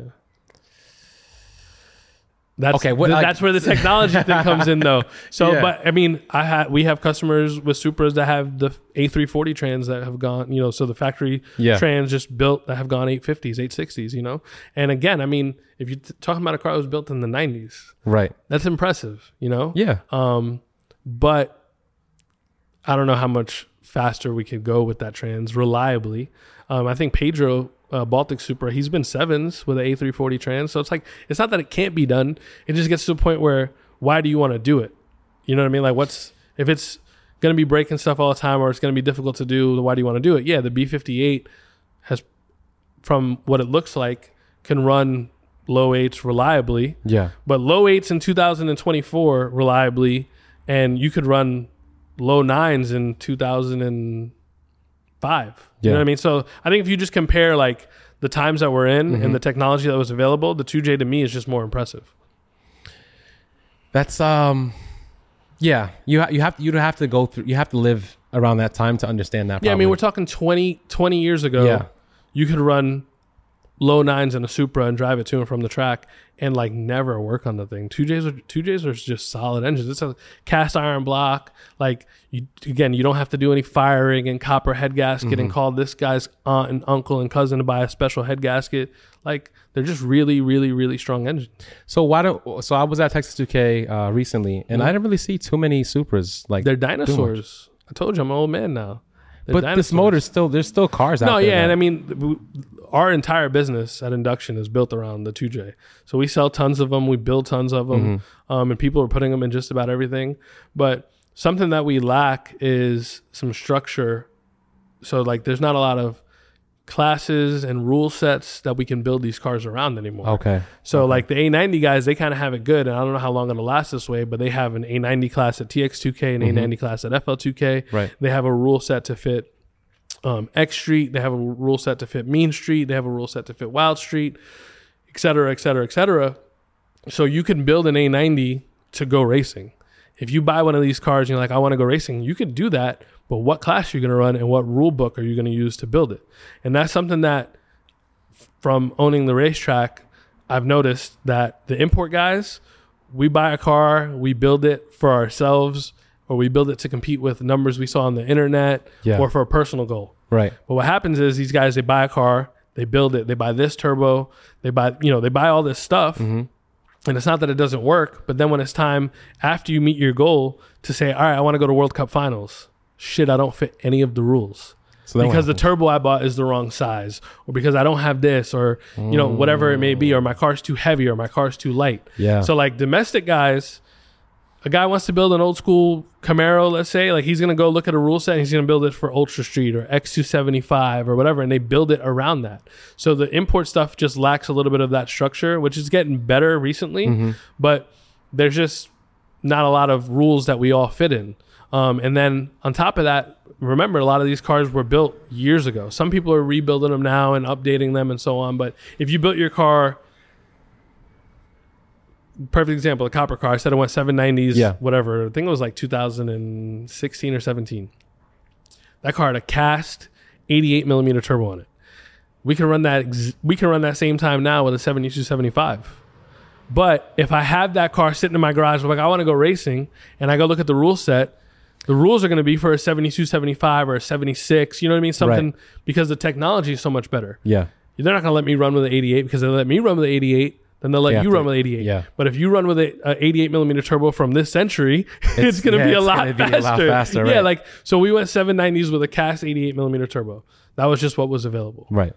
That's okay. That's where the technology thing comes in, though. So, but I mean, we have customers with Supras that have the A340 trans that have gone, you know, so the factory trans just built that have gone 850s, 860s, you know. And again, I mean, if you're talking about a car that was built in the 90s, right? That's impressive, you know. Yeah. But I don't know how much faster we could go with that trans reliably. I think Pedro. Baltic Supra, he's been sevens with an A340 trans, so it's like, it's not that it can't be done, it just gets to a point where, why do you want to do it? You know what I mean? Like, if it's going to be breaking stuff all the time, or it's going to be difficult to do, why do you want to do it? Yeah, the B58 has, from what it looks like, can run low 8s reliably, but low 8s in 2024 reliably, and you could run low 9s in 2005. You know what I mean? So I think if you just compare like the times that we're in and the technology that was available, the 2J to me is just more impressive. That's you have to go through, you have to live around that time to understand that. Yeah, I mean, we're talking 20 years ago. Yeah. You could run low 9s in a Supra and drive it to and from the track and like never work on the thing. 2Js are just solid engines. It's a cast iron block. Like, you don't have to do any firing and copper head gasket and call this guy's aunt and uncle and cousin to buy a special head gasket. Like, they're just really, really, really strong engines. So I was at Texas 2K recently, and I didn't really see too many Supras. Like, they're dinosaurs. I told you, I'm an old man now. But this motor's there's still cars out there. No, yeah, and I mean, our entire business at Induction is built around the 2J. So we sell tons of them, we build tons of them, and people are putting them in just about everything. But something that we lack is some structure. So like, there's not a lot of classes and rule sets that we can build these cars around anymore. Okay. So like the A90 guys, they kind of have it good, and I don't know how long it'll last this way, but they have an A90 class at TX2K, an A90 class at FL2K. Right. They have a rule set to fit X Street. They have a rule set to fit Mean Street. They have a rule set to fit Wild Street, et cetera, et cetera, et cetera. So you can build an A90 to go racing. If you buy one of these cars and you're like, I want to go racing, you could do that. But what class are you going to run, and what rule book are you going to use to build it? And that's something that, from owning the racetrack, I've noticed that the import guys, we buy a car, we build it for ourselves, or we build it to compete with numbers we saw on the internet, or for a personal goal. Right. But what happens is these guys, they buy a car, they build it, they buy this turbo, they buy all this stuff, And it's not that it doesn't work, but then when it's time after you meet your goal to say, all right, I want to go to World Cup finals. Shit, I don't fit any of the rules. So because the turbo I bought is the wrong size, or because I don't have this, or whatever it may be, or my car's too heavy, or my car's too light. Yeah. So like domestic guys, a guy wants to build an old school Camaro, let's say, like he's gonna go look at a rule set and he's gonna build it for Ultra Street or X275 or whatever, and they build it around that. So the import stuff just lacks a little bit of that structure, which is getting better recently, but there's just not a lot of rules that we all fit in. And then on top of that, remember, a lot of these cars were built years ago. Some people are rebuilding them now and updating them and so on. But if you built your car, perfect example, a copper car, I said it went 790s, whatever. I think it was like 2016 or 17. That car had a cast 88 millimeter turbo on it. We can run that same time now with a 7275. But if I have that car sitting in my garage, like I want to go racing, and I go look at the rule set, the rules are going to be for a 72, 75 or a 76, you know what I mean? Something because the technology is so much better. Yeah. They're not going to let me run with an 88 because they let me run with an 88, then they'll let you run with 88. Yeah. But if you run with a 88 millimeter turbo from this century, it's going to be a lot faster. Right? Yeah, like, so we went 790s with a cast 88 millimeter turbo. That was just what was available. Right.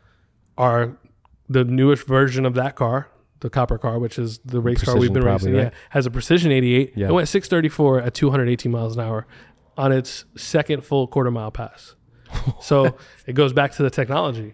The newest version of that car, the copper car, which is the race car we've been racing, right? Has a Precision 88. It went 634 at 218 miles an hour on its second full quarter mile pass. So it goes back to the technology.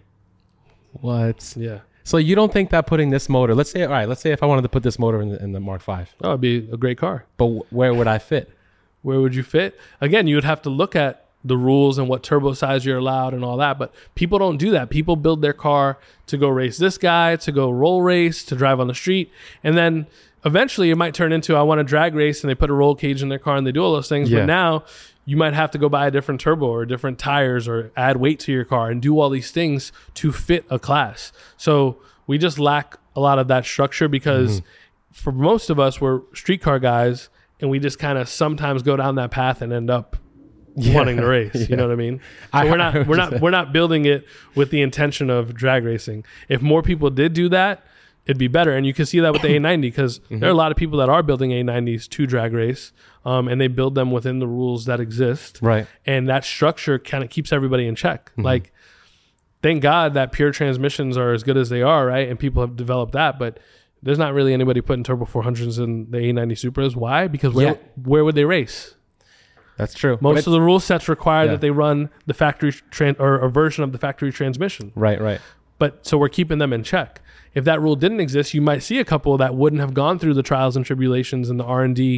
What? Yeah. So you don't think that putting this motor, let's say if I wanted to put this motor in the Mark V. Oh, it'd be a great car. But where would I fit? Where would you fit? Again, you would have to look at the rules and what turbo size you're allowed and all that. But people don't do that. People build their car to go race this guy, to go roll race, to drive on the street. And then eventually it might turn into, I want to drag race, and they put a roll cage in their car and they do all those things. Yeah. But now you might have to go buy a different turbo or different tires or add weight to your car and do all these things to fit a class. So we just lack a lot of that structure because for most of us, we're street car guys, and we just kind of sometimes go down that path and end up wanting to race. You know what I mean? So we're not building it with the intention of drag racing. If more people did do that, it'd be better. And you can see that with the A90 because there are a lot of people that are building A90s to drag race, and they build them within the rules that exist. Right. And that structure kind of keeps everybody in check. Like, thank God that pure transmissions are as good as they are, right? And people have developed that, but there's not really anybody putting turbo 400s in the A90 Supras. Why? Because where would they race? That's true. Most of the rule sets require that they run the factory or a version of the factory transmission. Right. But so we're keeping them in check. If that rule didn't exist, you might see a couple that wouldn't have gone through the trials and tribulations and the R&D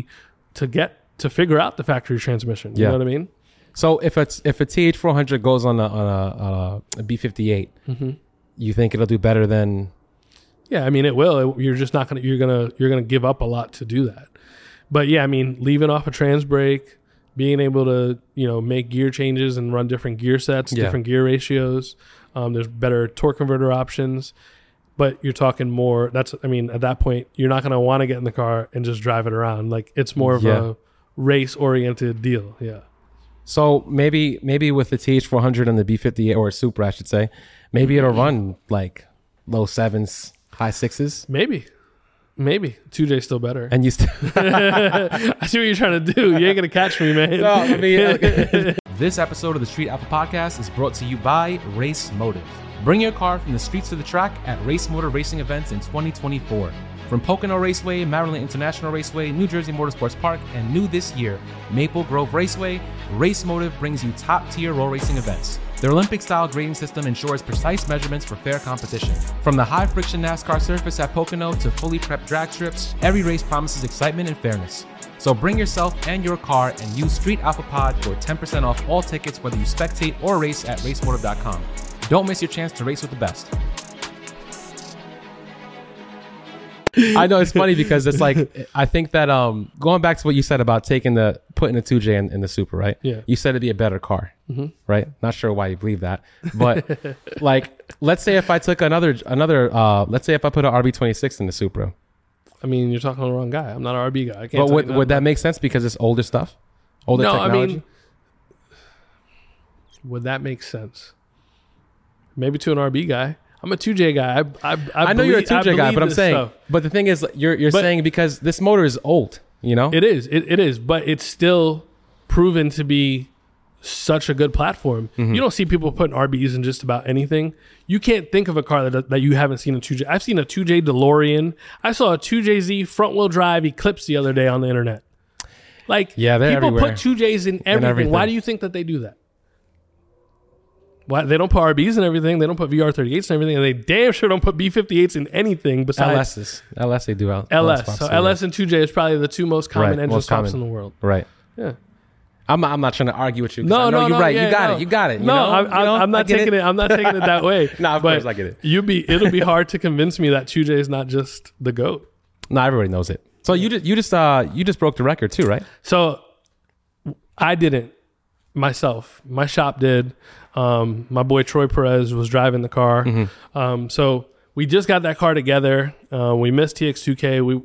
to figure out the factory transmission. You know what I mean? So if a TH400 goes on a B58, you think it'll do better than? Yeah, I mean it will. You're just not gonna. You're gonna give up a lot to do that. But yeah, I mean, leaving off a trans brake, being able to make gear changes and run different gear sets, different gear ratios. There's better torque converter options. But you're talking more. At that point, you're not gonna want to get in the car and just drive it around. Like, it's more of a race oriented deal. Yeah. So maybe with the TH400 and the B58 or Supra, I should say, maybe it'll run like low 7s, high 6s. Maybe 2J's still better. And you still I see what you're trying to do. You ain't gonna catch me, man. No, I mean, this episode of the Street Alpha Podcast is brought to you by Race Motive. Bring your car from the streets to the track at Race Motor Racing events in 2024. From Pocono Raceway, Maryland International Raceway, New Jersey Motorsports Park, and new this year, Maple Grove Raceway, Race Motive brings you top-tier roll racing events. Their Olympic-style grading system ensures precise measurements for fair competition. From the high-friction NASCAR surface at Pocono to fully prepped drag strips, every race promises excitement and fairness. So bring yourself and your car and use Street Alpha Pod for 10% off all tickets, whether you spectate or race at racemotive.com. Don't miss your chance to race with the best. I know, it's funny because it's like, I think that going back to what you said about putting the 2J in the Supra, right? Yeah. You said it'd be a better car, right? Not sure why you believe that, but like, let's say if I took let's say if I put an RB26 in the Supra. I mean, you're talking to the wrong guy. I'm not an RB guy. I can't. But would that make sense because it's older stuff, technology? I mean, wo would that make sense? Maybe to an RB guy. I'm a 2J guy. I know you're a 2J guy, but I'm saying, stuff. but the thing is, you're saying because this motor is old, you know? It is, but it's still proven to be such a good platform. You don't see people putting RBs in just about anything. You can't think of a car that you haven't seen a 2J. I've seen a 2J DeLorean. I saw a 2JZ front wheel drive Eclipse the other day on the internet. Like, yeah, people everywhere. put 2Js in everything. Why do you think that they do that? Why they don't put RBs in everything? They don't put VR38s in everything, and they damn sure don't put B58s in anything besides LS. They do LS. So LS and 2J is probably the two most common engine swaps in the world. Right. Yeah. I'm not trying to argue with you. No, you're right. Yeah, you got it. I'm not taking it. I'm not taking it that way. No, of course I get it. It'll be hard to convince me that 2J is not just the GOAT. No, everybody knows it. So you just broke the record too, right? So I didn't myself. My shop did. My boy Troy Perez was driving the car. So we just got that car together. We missed TX2K.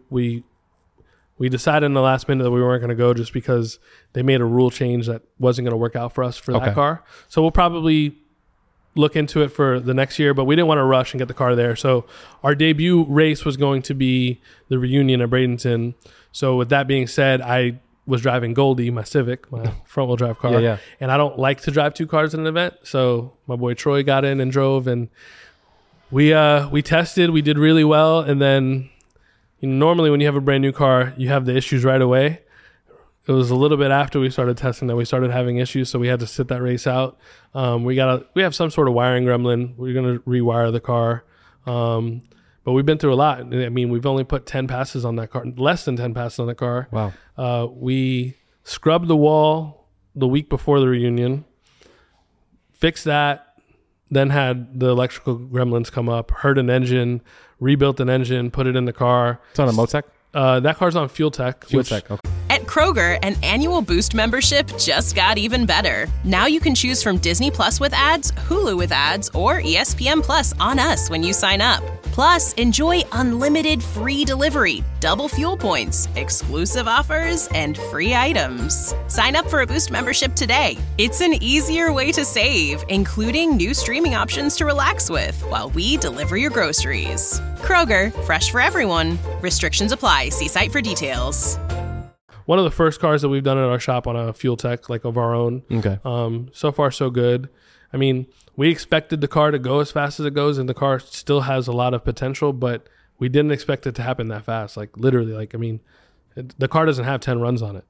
We decided in the last minute that we weren't going to go just because they made a rule change that wasn't going to work out for us for that car. So we'll probably look into it for the next year, but we didn't want to rush and get the car there. So our debut race was going to be the reunion at Bradenton. So with that being said, I was driving Goldie, my Civic, my front wheel drive car. And I don't like to drive two cars in an event. So my boy Troy got in and drove, and we tested, we did really well. And then normally when you have a brand new car, you have the issues right away. It was a little bit after we started testing that we started having issues, so we had to sit that race out. We have some sort of wiring gremlin. We're going to rewire the car. But we've been through a lot. I mean, we've only put 10 passes on that car, less than 10 passes on the car. Wow. We scrubbed the wall the week before the reunion, fixed that, then had the electrical gremlins come up, heard an engine, rebuilt an engine, put it in the car. It's on a Motec? That car's on Fuel Tech. Okay. At Kroger, an annual Boost membership just got even better. Now you can choose from Disney Plus with ads, Hulu with ads, or ESPN Plus on us when you sign up. Plus, enjoy unlimited free delivery, double fuel points, exclusive offers, and free items. Sign up for a Boost membership today. It's an easier way to save, including new streaming options to relax with while we deliver your groceries. Kroger, fresh for everyone. Restrictions apply. See site for details. One of the first cars that we've done at our shop on a Fuel Tech, like of our own. Okay. So far, so good. I mean, we expected the car to go as fast as it goes, and the car still has a lot of potential, but we didn't expect it to happen that fast. Like literally, the car doesn't have 10 runs on it.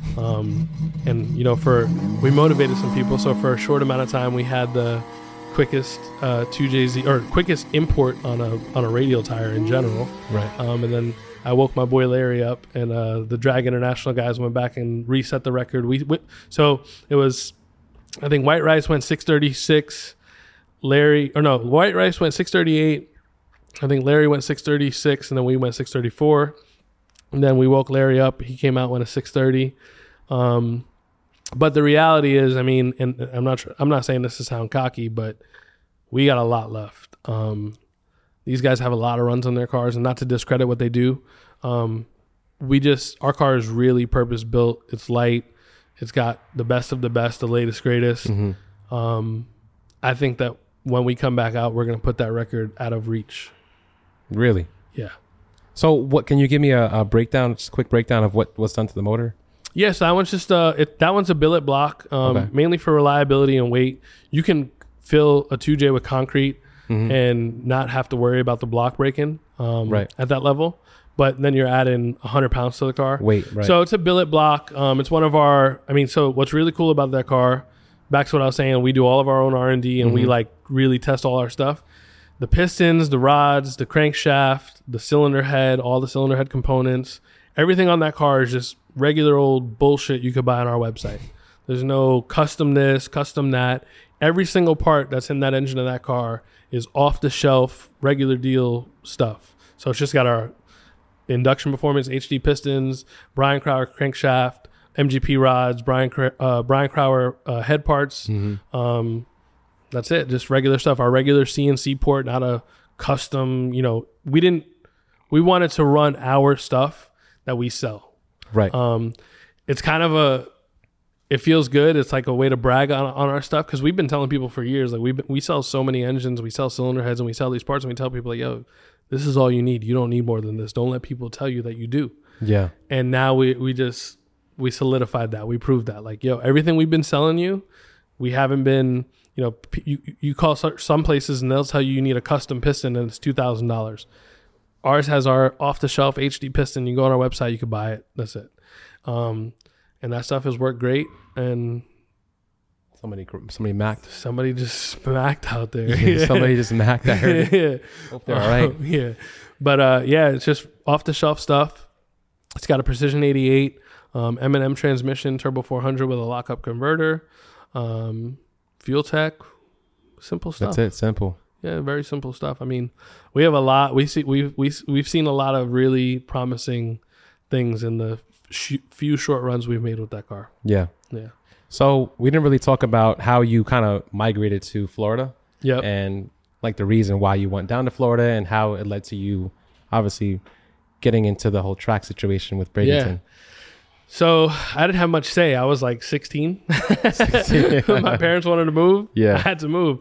And we motivated some people. So for a short amount of time, we had the quickest 2JZ or quickest import on a radial tire in general. Right. And then I woke my boy Larry up, and the Drag International guys went back and reset the record. So it was, I think White Rice went 636. White Rice went 638. I think Larry went 636, and then we went 634. And then we woke Larry up. He came out, went a 630. But the reality is, I mean, and I'm not saying this to sound cocky, but we got a lot left. These guys have a lot of runs on their cars, and not to discredit what they do. Our car is really purpose built. It's light. It's got the best of the best, the latest, greatest. I think that when we come back out, we're going to put that record out of reach. Really? Yeah. So what, can you give me a breakdown, just a quick breakdown of what's done to the motor? Yes, that one's just that one's a billet block, mainly for reliability and weight. You can fill a 2J with concrete and not have to worry about the block breaking at that level. But then you're adding 100 pounds to the car. Weight, right. So it's a billet block. It's one of our, so what's really cool about that car, back to what I was saying, we do all of our own R&D and we really test all our stuff. The pistons, the rods, the crankshaft, the cylinder head, all the cylinder head components, everything on that car is just regular old bullshit you could buy on our website. There's no custom this, custom that. Every single part that's in that engine of that car is off the shelf, regular deal stuff. So it's just got our induction performance, HD pistons, Brian Crower crankshaft, MGP rods, Brian Crower head parts. That's it. Just regular stuff. Our regular CNC port, not a custom, we wanted to run our stuff that we sell. Right. It's kind of it feels good. It's like a way to brag on our stuff, because we've been telling people for years, like we sell so many engines, we sell cylinder heads, and we sell these parts, and we tell people like, yo, this is all you need. You don't need more than this. Don't let people tell you that you do. Yeah. And now we solidified that. We proved that. Like, yo, everything we've been selling you, we haven't been, you know, you call some places and they'll tell you need a custom piston and it's $2,000. Ours has our off-the-shelf HD piston. You go on our website, you can buy it. That's it. And that stuff has worked great. And somebody macked. Somebody just smacked out there. Yeah. Somebody just macked. I heard it. Yeah. Hope they're all right. Yeah. But yeah, it's just off-the-shelf stuff. It's got a Precision 88 M&M transmission, turbo 400 with a lockup converter, fuel tech, simple stuff. That's it, simple. Yeah, very simple stuff. I mean, we have a lot. We've seen a lot of really promising things in the few short runs we've made with that car. Yeah. Yeah. So we didn't really talk about how you kind of migrated to Florida. Yep. And like the reason why you went down to Florida and how it led to you obviously getting into the whole track situation with Bradenton. Yeah. So I didn't have much say. I was like 16. My parents wanted to move. Yeah. I had to move.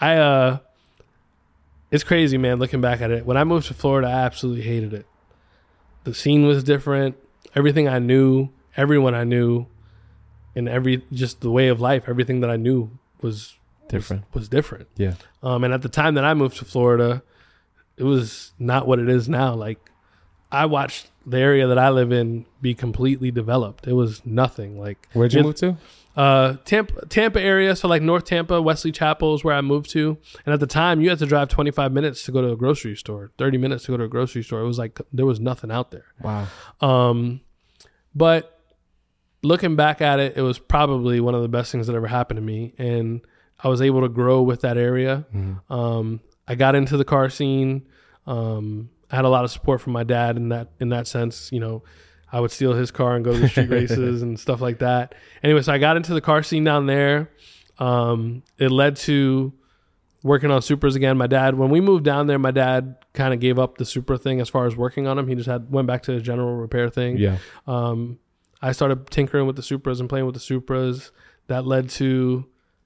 It's crazy, man, looking back at it. When I moved to Florida, I absolutely hated it. The scene was different. Everything I knew, everyone I knew, and just the way of life, everything that I knew was different. Was different. Yeah. And at the time that I moved to Florida, it was not what it is now. Like, I watched the area that I live in be completely developed. It was nothing. Like, where'd you move to? Tampa area. So like North Tampa, Wesley Chapel is where I moved to. And at the time you had to drive 25 minutes to go to a grocery store, 30 minutes to go to a grocery store. It was like, there was nothing out there. Wow. But looking back at it, it was probably one of the best things that ever happened to me. And I was able to grow with that area. Mm-hmm. I got into the car scene. I had a lot of support from my dad in that sense. You know, I would steal his car and go to the street races and stuff like that. Anyway, so I got into the car scene down there. It led to working on Supras again. My dad, when we moved down there, my dad kind of gave up the Supra thing as far as working on them. He just went back to the general repair thing. Yeah. I started tinkering with the Supras and playing with the Supras. That led to,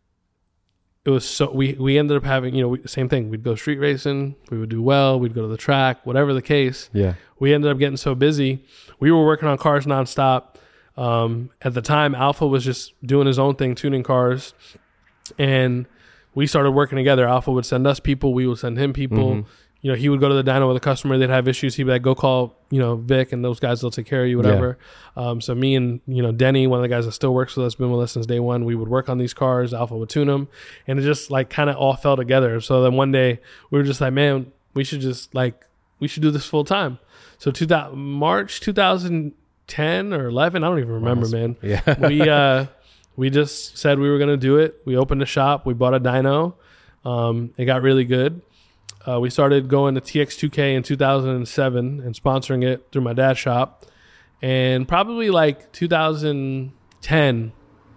it was so, we ended up having, you know, same thing. We'd go street racing. We would do well. We'd go to the track, whatever the case. Yeah. We ended up getting so busy. We were working on cars nonstop. At the time, Alpha was just doing his own thing, tuning cars. And we started working together. Alpha would send us people. We would send him people. Mm-hmm. You know, he would go to the dyno with a customer. They'd have issues. He'd be like, go call, you know, Vic and those guys. They'll take care of you, whatever. Yeah. So me and, you know, Denny, one of the guys that still works with us, been with us since day one. We would work on these cars. Alpha would tune them. And it just like kind of all fell together. So then one day we were just like, man, we should do this full time. So March 2010 or 11, I don't even remember, man. Yeah. We just said we were going to do it. We opened a shop. We bought a dyno. It got really good. We started going to TX2K in 2007 and sponsoring it through my dad's shop. And probably like 2010,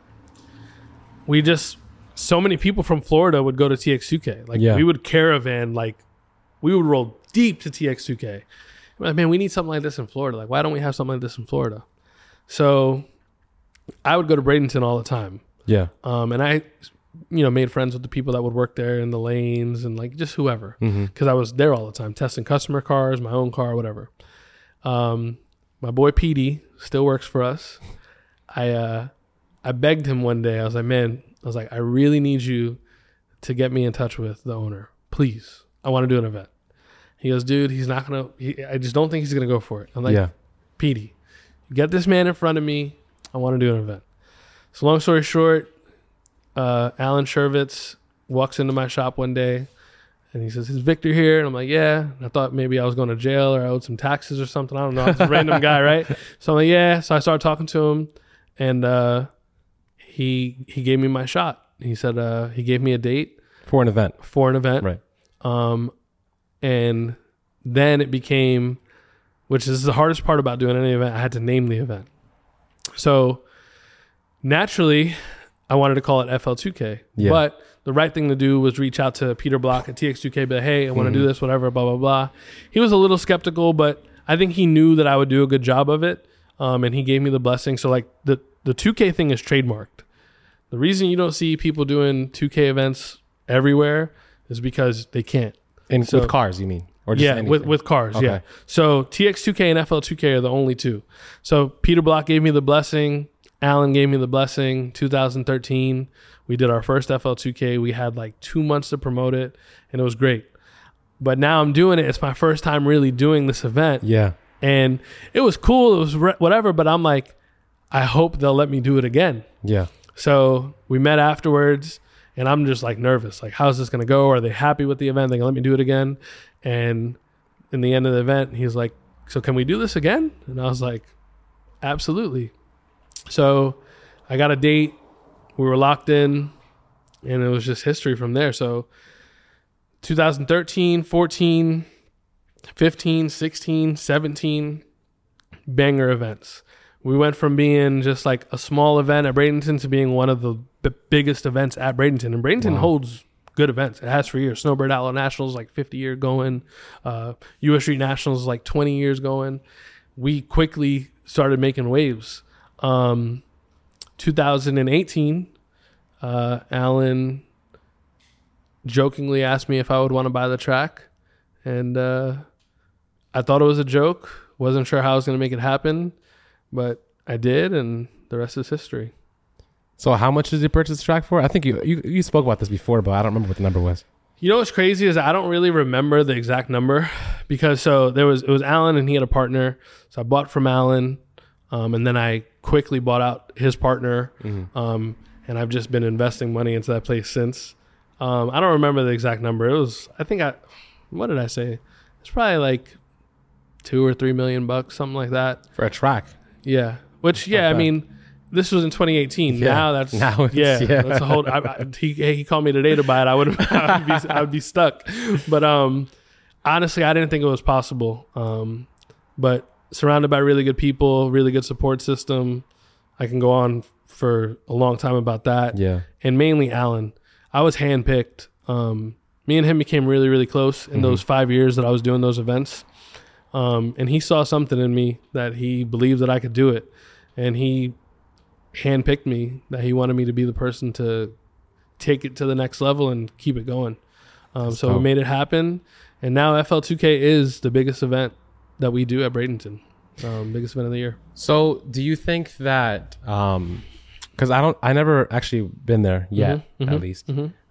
so many people from Florida would go to TX2K. Like we would caravan, like we would roll deep to TX2K. We're like, man, we need something like this in Florida. Like, why don't we have something like this in Florida? So I would go to Bradenton all the time. Yeah. And I, you know, made friends with the people that would work there in the lanes and like just whoever, because I was there all the time testing customer cars, my own car, whatever. My boy Petey still works for us. I begged him one day. I was like, I really need you to get me in touch with the owner, please. I want to do an event. He goes, dude, he's not gonna. I just don't think he's gonna go for it. I'm like, Petey, get this man in front of me. I want to do an event. So long story short, Alan Shervitz walks into my shop one day and he says, is Victor here? And I'm like, yeah. And I thought maybe I was going to jail or I owed some taxes or something. I don't know. I was a random guy, right? So I'm like, yeah. So I started talking to him and he gave me my shot. He said he gave me a date. For an event. Right. And then it became, which is the hardest part about doing any event, I had to name the event. So naturally, I wanted to call it FL2K. Yeah. But the right thing to do was reach out to Peter Block at TX2K, be like, hey, I want to do this, whatever, blah, blah, blah. He was a little skeptical, but I think he knew that I would do a good job of it. And he gave me the blessing. So like the 2K thing is trademarked. The reason you don't see people doing 2K events everywhere is because they can't. And with cars, you mean? Or just with cars, okay. Yeah. So TX2K and FL2K are the only two. So Peter Block gave me the blessing. Alan gave me the blessing. 2013, we did our first FL2K. We had like 2 months to promote it, and it was great. But now I'm doing it. It's my first time really doing this event. Yeah. And it was cool. It was whatever. But I'm like, I hope they'll let me do it again. Yeah. So we met afterwards, and I'm just like nervous. Like, how's this going to go? Are they happy with the event? They going to let me do it again? And in the end of the event, he's like, so can we do this again? And I was like, absolutely. So I got a date. We were locked in, and it was just history from there. So 2013, 14, 15, 16, 17, banger events. We went from being just like a small event at Bradenton to being one of the biggest events at Bradenton. And Bradenton holds good events. It has for years. Snowbird Outlaw Nationals, like 50 years going. US Street Nationals, like 20 years going. We quickly started making waves. 2018, Alan jokingly asked me if I would want to buy the track. And I thought it was a joke. Wasn't sure how I was going to make it happen. But I did, and the rest is history. So how much did you purchase the track for? I think you spoke about this before, but I don't remember what the number was. You know what's crazy is I don't really remember the exact number because it was Alan and he had a partner. So I bought from Alan, and then I quickly bought out his partner, and I've just been investing money into that place since. I don't remember the exact number. It was, what did I say? It's probably like $2 or $3 million, something like that. For a track. Yeah. Which, I mean, this was in 2018. Yeah. That's a whole. He called me today to buy it. I would be stuck. But honestly, I didn't think it was possible. But surrounded by really good people, really good support system. I can go on for a long time about that. Yeah. And mainly Alan. I was handpicked. Me and him became really, really close in those 5 years that I was doing those events. And he saw something in me that he believed that I could do it. And he handpicked me, that he wanted me to be the person to take it to the next level and keep it going. So we made it happen. And now FL2K is the biggest event that we do at Bradenton. Biggest event of the year. So do you think that, because I never actually been there yet, at least,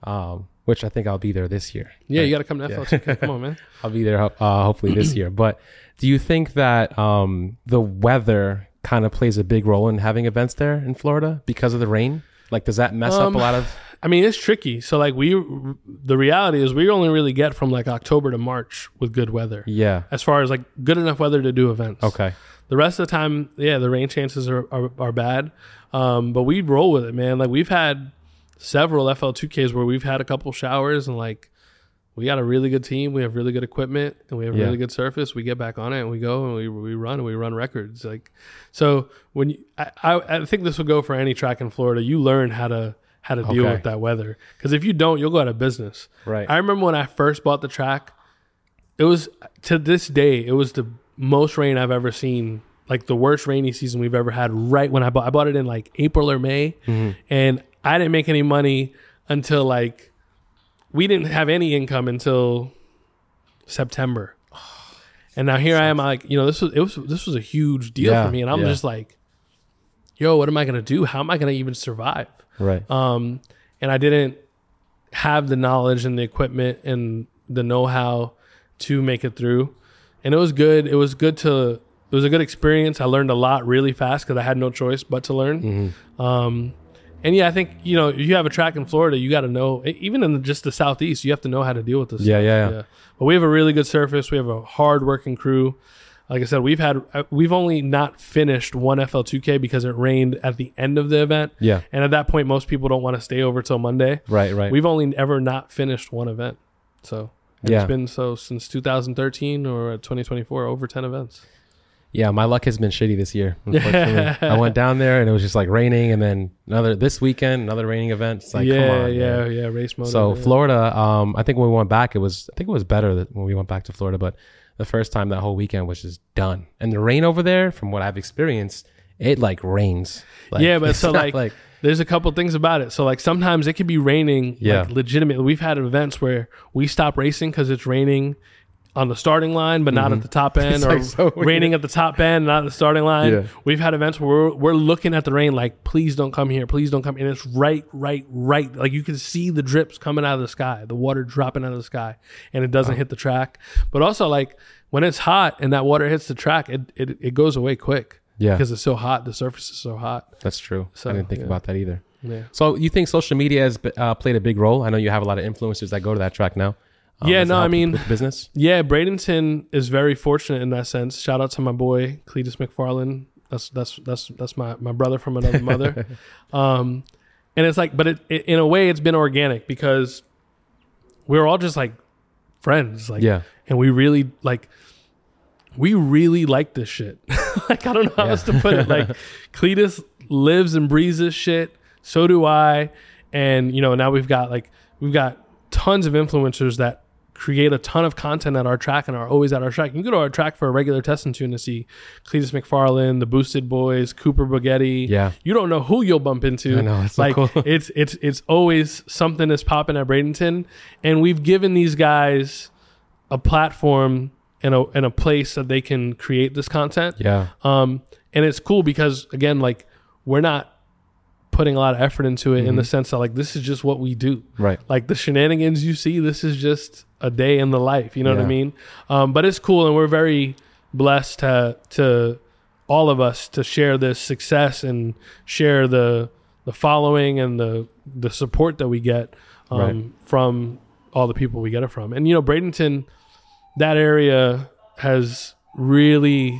which I think I'll be there this year. Yeah, right? You got to come to FL2K. Come on, man. I'll be there hopefully this year. But do you think that the weather kind of plays a big role in having events there in Florida because of the rain? Like, does that mess up a lot of... I mean, it's tricky. So, like, the reality is we only really get from, like, October to March with good weather. Yeah. As far as, like, good enough weather to do events. Okay. The rest of the time, the rain chances are bad. But we roll with it, man. Like, we've had several FL2Ks where we've had a couple showers and, like, we got a really good team. We have really good equipment and we have really good surface. We get back on it and we go and we run records. Like, so when I think this would go for any track in Florida. You learn how to deal with that weather. Because if you don't, you'll go out of business. Right. I remember when I first bought the track, it was, to this day, it was the most rain I've ever seen. Like the worst rainy season we've ever had. Right when I bought it in like April or May, and I didn't make any money until like, we didn't have any income until September. And now here I am, like, you know, this was a huge deal for me. And I'm just like, yo, what am I going to do? How am I going to even survive? Right. And I didn't have the knowledge and the equipment and the know-how to make it through. And it was good. It was a good experience. I learned a lot really fast because I had no choice but to learn. And I think, you know, if you have a track in Florida, you got to know, even in just the Southeast, you have to know how to deal with this. Yeah. But we have a really good surface. We have a hard-working crew. Like I said, we've only not finished one FL2K because it rained at the end of the event. Yeah. And at that point, most people don't want to stay over till Monday. Right. We've only ever not finished one event. So it's been since 2013 or 2024, over 10 events. Yeah, my luck has been shitty this year, unfortunately. I went down there and it was just like raining, and then this weekend, another raining event. It's like, come on, man. Race mode. So Florida, I think when we went back, it was better when we went back to Florida, but the first time that whole weekend was just done. And the rain over there, from what I've experienced, it like rains. Like, yeah, but so like there's a couple things about it. So like sometimes it could be raining like legitimately. We've had events where we stop racing because it's raining on the starting line, but not at the top end, or so raining at the top end, not at the starting line. Yeah. We've had events where we're looking at the rain like, please don't come here. Please don't come. And it's right. Like you can see the drips coming out of the sky, the water dropping out of the sky, and it doesn't hit the track. But also like when it's hot and that water hits the track, it goes away quick. Yeah. Because it's so hot. The surface is so hot. That's true. So, I didn't think about that either. Yeah. So you think social media has played a big role? I know you have a lot of influencers that go to that track now. I mean, with business. Yeah, Bradenton is very fortunate in that sense. Shout out to my boy Cletus McFarland. That's my brother from another mother. And it's like, but it in a way it's been organic because we're all just like friends. Like, and we really like this shit. Like, I don't know how else to put it. Like, Cletus lives and breathes this shit. So do I. And now we've got tons of influencers that create a ton of content at our track and are always at our track. You can go to our track for a regular test and tune to see Cletus McFarland, the Boosted Boys, Cooper Bugatti. Yeah. You don't know who you'll bump into. I know, it's like so cool. it's always something that's popping at Bradenton. And we've given these guys a platform and a place that they can create this content. Yeah. And it's cool because again, like we're not putting a lot of effort into it in the sense that like this is just what we do. Right. Like the shenanigans you see, this is just a day in the life. You know what I mean? But it's cool, and we're very blessed to all of us to share this success and share the following and the support that we get from all the people we get it from. And Bradenton, that area has really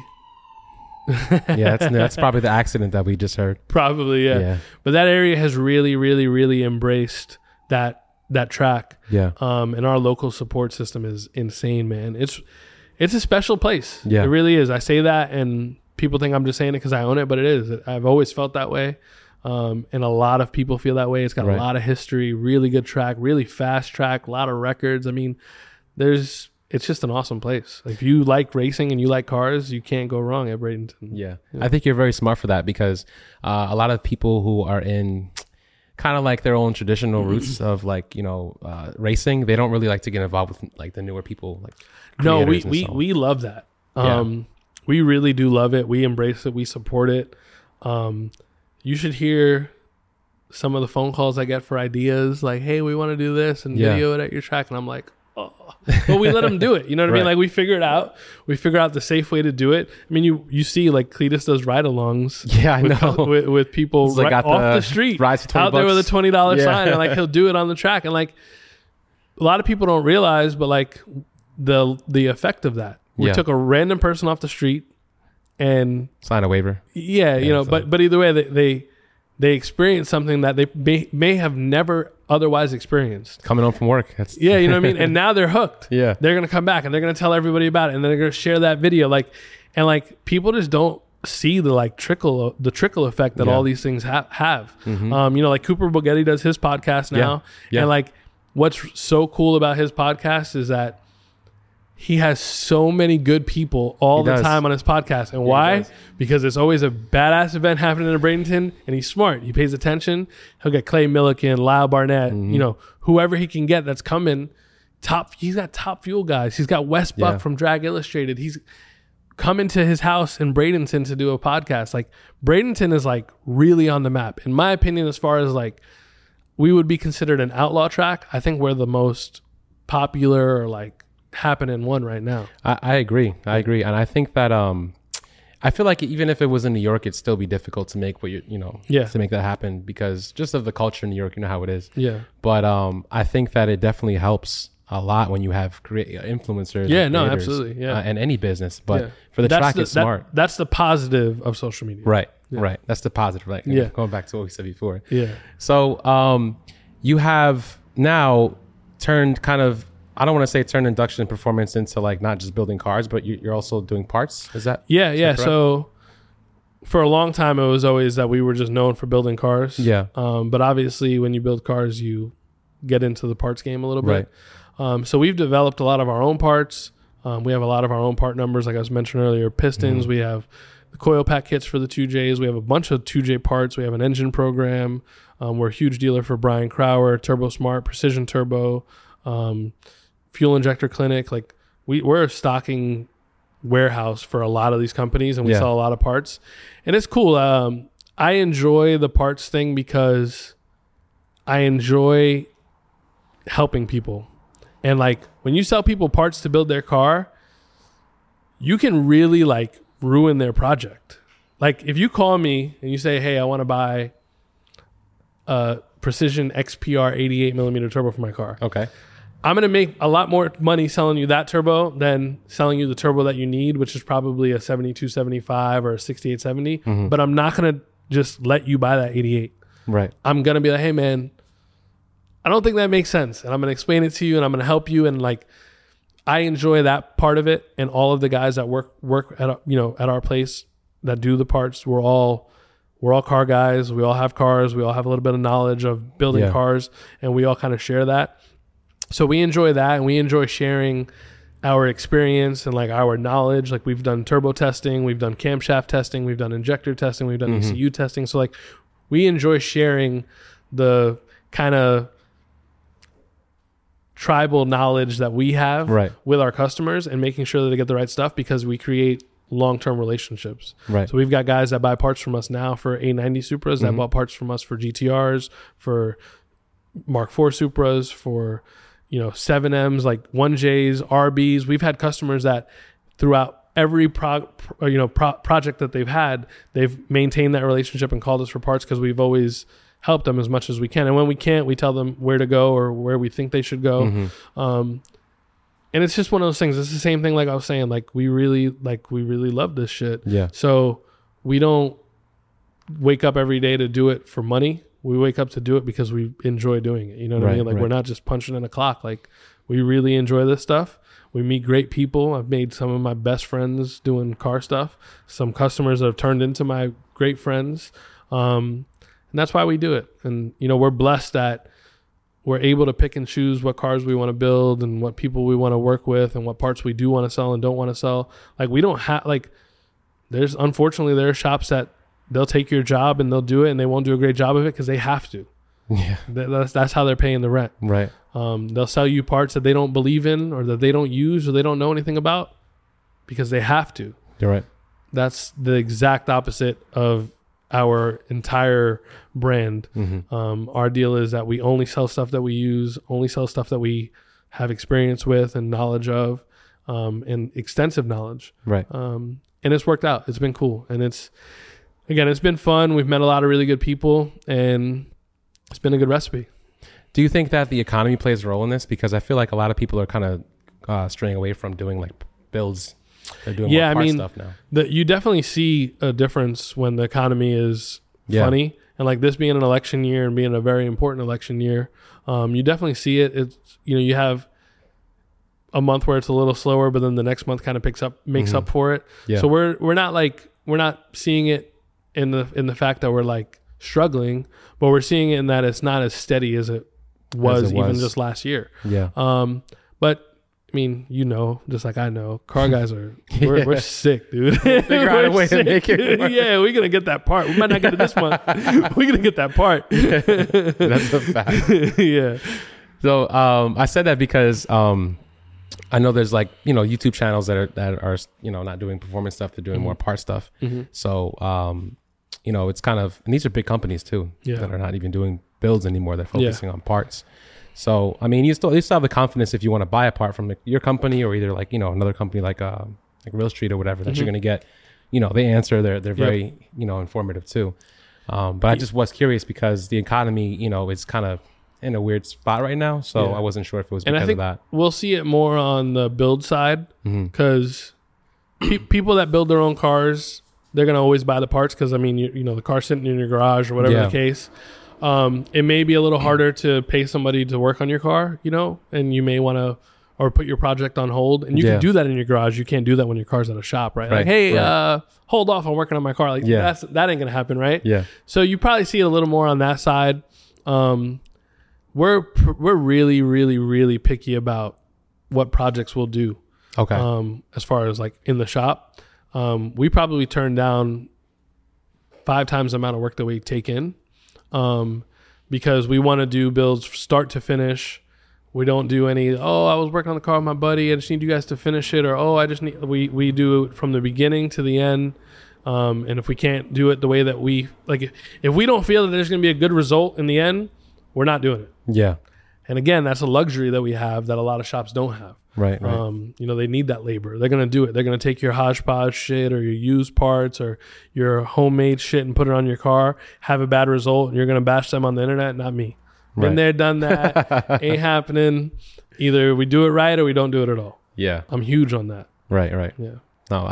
that's probably the accident that we just heard. Probably, yeah. But that area has really, really, really embraced that track. Yeah. And our local support system is insane, man. It's a special place. Yeah. It really is. I say that and people think I'm just saying it because I own it, but it is. I've always felt that way. And a lot of people feel that way. It's got a lot of history, really good track, really fast track, a lot of records. I mean, it's just an awesome place. If you like racing and you like cars, you can't go wrong at Bradenton. Yeah. I think you're very smart for that because a lot of people who are in kind of like their own traditional roots of like, racing, they don't really like to get involved with like the newer people. Like no, we love that. We really do love it. We embrace it. We support it. You should hear some of the phone calls I get for ideas like, hey, we want to do this and video it at your track. And I'm like, oh, but we let them do it. You know what I mean? Like we figure it out. We figure out the safe way to do it. I mean, you see like Cletus does ride-alongs. Yeah, I know. With people like off the street out there with a $20 sign, and like he'll do it on the track. And like a lot of people don't realize, but like the effect of that. We took a random person off the street and sign a waiver. But either way, they experience something that they may have never otherwise experienced. Coming home from work. You know what I mean? And now they're hooked. Yeah. They're going to come back and they're going to tell everybody about it and they're going to share that video. And people just don't see the trickle effect that all these things have. Mm-hmm. Like Cooper Bugatti does his podcast now. Yeah. And like what's so cool about his podcast is that he has so many good people all the time on his podcast. And why? Because there's always a badass event happening in Bradenton, and he's smart. He pays attention. He'll get Clay Milliken, Lyle Barnett, whoever he can get that's coming. He's got top fuel guys. He's got Wes Buck from Drag Illustrated. He's coming to his house in Bradenton to do a podcast. Like Bradenton is like really on the map. In my opinion, as far as like we would be considered an outlaw track, I think we're the most popular or like happening one right now. I agree. And I think that I feel like even if it was in New York, it'd still be difficult to make to make that happen because just of the culture in New York, you know how it is. Yeah. But I think that it definitely helps a lot when you have influencers. Yeah, no, absolutely. Yeah. And any business. But for the track, it's smart. That's the positive of social media. Right. Yeah. Right. That's the positive. Like going back to what we said before. Yeah. So you have now turned kind of, I don't want to say turn induction and performance into like not just building cars, but you're also doing parts. Is that? Yeah. So for a long time, it was always that we were just known for building cars. Yeah. But obviously when you build cars, you get into the parts game a little bit. Right. So we've developed a lot of our own parts. We have a lot of our own part numbers. Like I was mentioning earlier, pistons. Mm-hmm. We have the coil pack kits for the 2Js. We have a bunch of 2J parts. We have an engine program. We're a huge dealer for Brian Crower, Turbo Smart, Precision Turbo, Fuel Injector Clinic. Like we're a stocking warehouse for a lot of these companies, and we sell a lot of parts. And it's cool. I enjoy the parts thing because I enjoy helping people. And like when you sell people parts to build their car, you can really like ruin their project. Like if you call me and you say, hey, I want to buy a Precision XPR 88 millimeter turbo for my car. Okay. I'm going to make a lot more money selling you that turbo than selling you the turbo that you need, which is probably a 7275 or a 6870. Mm-hmm. But I'm not going to just let you buy that 88. Right. I'm going to be like, hey man, I don't think that makes sense. And I'm going to explain it to you and I'm going to help you. And like, I enjoy that part of it. And all of the guys that work at, at our place that do the parts, we're all car guys. We all have cars. We all have a little bit of knowledge of building cars, and we all kind of share that. So we enjoy that, and we enjoy sharing our experience and like our knowledge. Like we've done turbo testing, we've done camshaft testing, we've done injector testing, we've done ECU testing. So like we enjoy sharing the kind of tribal knowledge that we have with our customers and making sure that they get the right stuff, because we create long-term relationships. Right. So we've got guys that buy parts from us now for A90 Supras, that bought parts from us for GTRs, for Mark IV Supras, for 7Ms, like 1Js, RBs. We've had customers that throughout every project that they've had, they've maintained that relationship and called us for parts because we've always helped them as much as we can. And when we can't, we tell them where to go or where we think they should go. And it's just one of those things. It's the same thing like I was saying, like we really love this shit. Yeah. So we don't wake up every day to do it for money. We wake up to do it because we enjoy doing it. You know what I mean? Like we're not just punching in a clock. Like we really enjoy this stuff. We meet great people. I've made some of my best friends doing car stuff. Some customers that have turned into my great friends. And that's why we do it. And, we're blessed that we're able to pick and choose what cars we want to build and what people we want to work with and what parts we do want to sell and don't want to sell. Like we don't have unfortunately there are shops that they'll take your job and they'll do it and they won't do a great job of it because they have to. Yeah. That's how they're paying the rent. Right. They'll sell you parts that they don't believe in or that they don't use or they don't know anything about because they have to. You're right. That's the exact opposite of our entire brand. Our deal is that we only sell stuff that we use, only sell stuff that we have experience with and knowledge of, and extensive knowledge. Right. And it's worked out. It's been cool. And it's been fun. We've met a lot of really good people and it's been a good recipe. Do you think that the economy plays a role in this? Because I feel like a lot of people are kind of straying away from doing like builds. They're doing more part stuff now. You definitely see a difference when the economy is funny. And like this being an election year and being a very important election year, you definitely see it. It's, you have a month where it's a little slower, but then the next month kind of makes up for it. Yeah. So we're not seeing it in the fact that we're like struggling, but we're seeing it in that it's not as steady as it was even just last year. Yeah. But I mean, just like I know, car guys we're sick, dude. Figure out a way to make it work. Yeah, we're going to get that part. We might not get it this month. We're going to get that part. That's a fact. Yeah. So I said that because I know there's like, YouTube channels that are not doing performance stuff. They're doing more part stuff. So, it's kind of, and these are big companies too that are not even doing builds anymore. They're focusing on parts. So, I mean, you still have the confidence if you want to buy a part from your company or either like, another company like Real Street or whatever that you're going to get, they answer. They're very, informative too. But I just was curious because the economy, is kind of in a weird spot right now. So I wasn't sure if it was because of that. We'll see it more on the build side because people that build their own cars, they're going to always buy the parts because, I mean, the car's sitting in your garage or whatever the case. It may be a little harder to pay somebody to work on your car, and you may want to, or put your project on hold. And you can do that in your garage. You can't do that when your car's at a shop, right? Like, hey, hold off, I'm working on my car. Like, that ain't going to happen, right? Yeah. So you probably see it a little more on that side. We're really, really, really picky about what projects we'll do. Okay. As far as like in the shop. we probably turn down 5 times the amount of work that we take in, because we want to do builds start to finish. We don't do any, I was working on the car with my buddy, I just need you guys to finish it, or I just need, we do it from the beginning to the end. And if we can't do it the way that we like, if we don't feel that there's going to be a good result in the end, we're not doing it. Yeah. And again, that's a luxury that we have that a lot of shops don't have. Right. They need that labor. They're going to do it. They're going to take your hodgepodge shit or your used parts or your homemade shit and put it on your car, have a bad result, and you're going to bash them on the internet. Not me. Been there, done that. Ain't happening. Either we do it right or we don't do it at all. Yeah. I'm huge on that. Right. Yeah. No,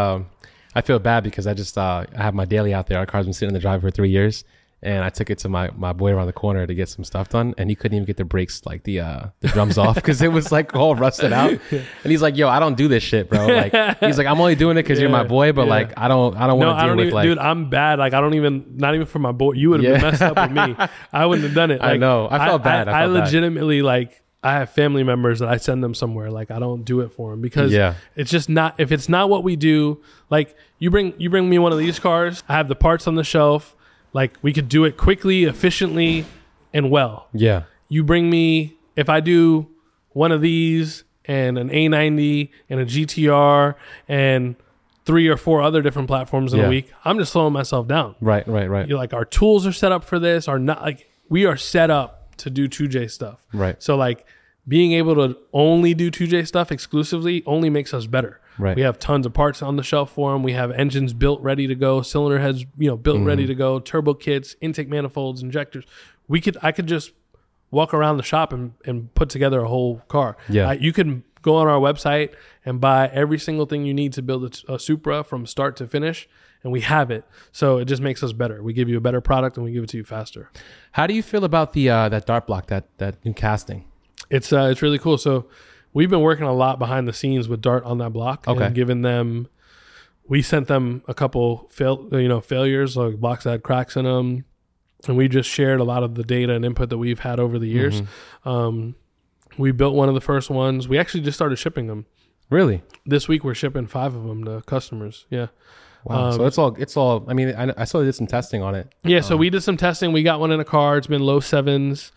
I feel bad because I just I have my daily out there. Our car's been sitting in the drive for 3 years, and I took it to my boy around the corner to get some stuff done, and he couldn't even get the brakes, like the drums off, because it was like all rusted out. And he's like, "Yo, I don't do this shit, bro." Like, he's like, "I'm only doing it because you're my boy, but like, I don't want to deal with like." Dude, I'm bad. Like, not even for my boy. You would have been messed up with me. I wouldn't have done it. Like, I know. I felt bad. I legitimately like. I have family members that I send them somewhere. Like, I don't do it for them because it's just not, if it's not what we do, like you bring me one of these cars, I have the parts on the shelf. Like, we could do it quickly, efficiently, and well. Yeah. You bring me, if I do one of these and an A90 and a GTR and 3 or 4 other different platforms in a week, I'm just slowing myself down. Right. You're like, our tools are set up for this, or not. Like, we are set up to do 2J stuff. Right. So like, being able to only do 2J stuff exclusively only makes us better. Right. We have tons of parts on the shelf for them. We have engines built ready to go, cylinder heads, built ready to go, turbo kits, intake manifolds, injectors. I could just walk around the shop and put together a whole car. Yeah. You can go on our website and buy every single thing you need to build a Supra from start to finish, and we have it. So it just makes us better. We give you a better product and we give it to you faster. How do you feel about the that dart block, that new casting? It's really cool. So we've been working a lot behind the scenes with Dart on that block, and we sent them a couple failures, like blocks that had cracks in them, and we just shared a lot of the data and input that we've had over the years. We built one of the first ones. We actually just started shipping them. Really? This week we're shipping 5 of them to customers. Yeah. Wow. So it's all. I mean, I saw they did some testing on it. Yeah. So we did some testing. We got one in a car. It's been low 7s.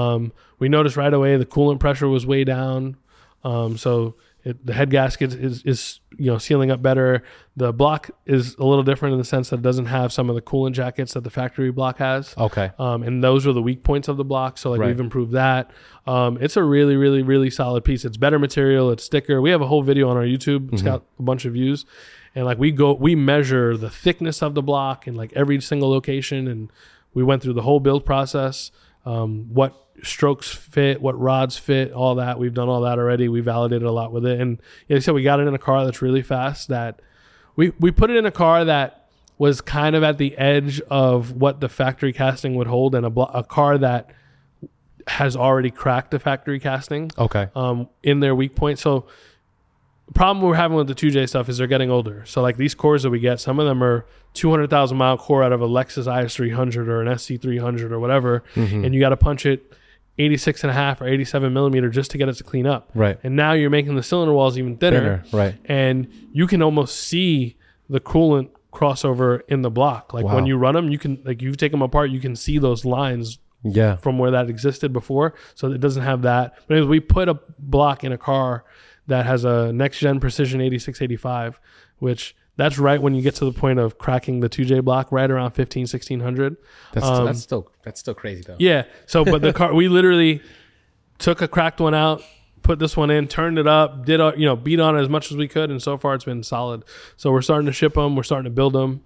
We noticed right away the coolant pressure was way down. So the head gasket is sealing up better. The block is a little different in the sense that it doesn't have some of the coolant jackets that the factory block has. Okay. And those are the weak points of the block. So we've improved that. It's a really, really, really solid piece. It's better material. It's thicker. We have a whole video on our YouTube. It's got a bunch of views. And like we measure the thickness of the block in like every single location. And we went through the whole build process. What strokes fit, what rods fit, all that. We've done all that already. We validated a lot with it. And like I said, we got it in a car that's really fast. That we put it in a car that was kind of at the edge of what the factory casting would hold, and a car that has already cracked the factory casting. Okay. In their weak point. So the problem we're having with the 2J stuff is they're getting older. So like these cores that we get, some of them are 200,000 mile core out of a Lexus IS300 or an SC300 or whatever. And you got to punch it 86.5 or 87 millimeter just to get it to clean up. Right. And now you're making the cylinder walls even thinner. Right. And you can almost see the coolant crossover in the block. Like when you run them, you can, like, you take them apart, you can see those lines from where that existed before. So it doesn't have that. But anyways, we put a block in a car that has a next gen precision 8685, which that's right when you get to the point of cracking the 2J block, right around 1600. That's still crazy though. Yeah. So, but the car, we literally took a cracked one out, put this one in, turned it up, did beat on it as much as we could, and so far it's been solid. So we're starting to ship them, we're starting to build them.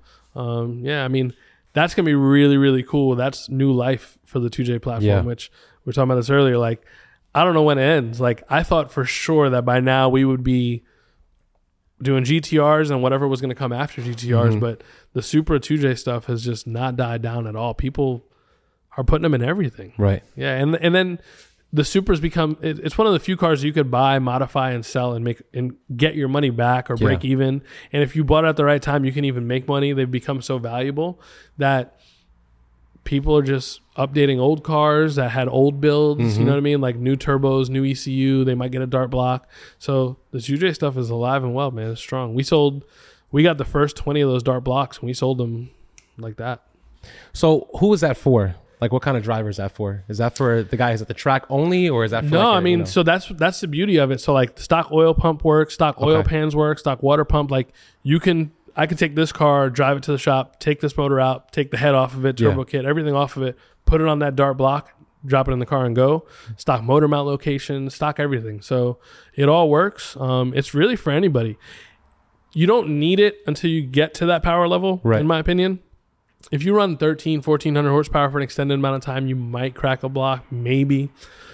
I mean, that's gonna be really, really cool. That's new life for the 2J platform, which we were talking about this earlier. Like, I don't know when it ends. Like, I thought for sure that by now we would be doing GTRs and whatever was going to come after GTRs, but the Supra 2J stuff has just not died down at all. People are putting them in everything. Right. Yeah. And then the Supra's become, it's one of the few cars you could buy, modify, and sell and make and get your money back or break even. And if you bought it at the right time, you can even make money. They've become so valuable that people are just updating old cars that had old builds, you know what I mean? Like new turbos, new ECU, they might get a dart block. So the 2J stuff is alive and well, man. It's strong. We sold we got the first 20 of those dart blocks and we sold them like that. So who is that for? Like, what kind of driver is that for? Is that for the guys at the track only, or is that for so that's the beauty of it. So like stock oil pump works, stock oil pans work, stock water pump. Like I could take this car, drive it to the shop, take this motor out, take the head off of it, turbo kit, everything off of it, put it on that dart block, drop it in the car and go. Stock motor mount location, stock everything. So it all works. It's really for anybody. You don't need it until you get to that power level, in my opinion. If you run 1,400 horsepower for an extended amount of time, you might crack a block, maybe.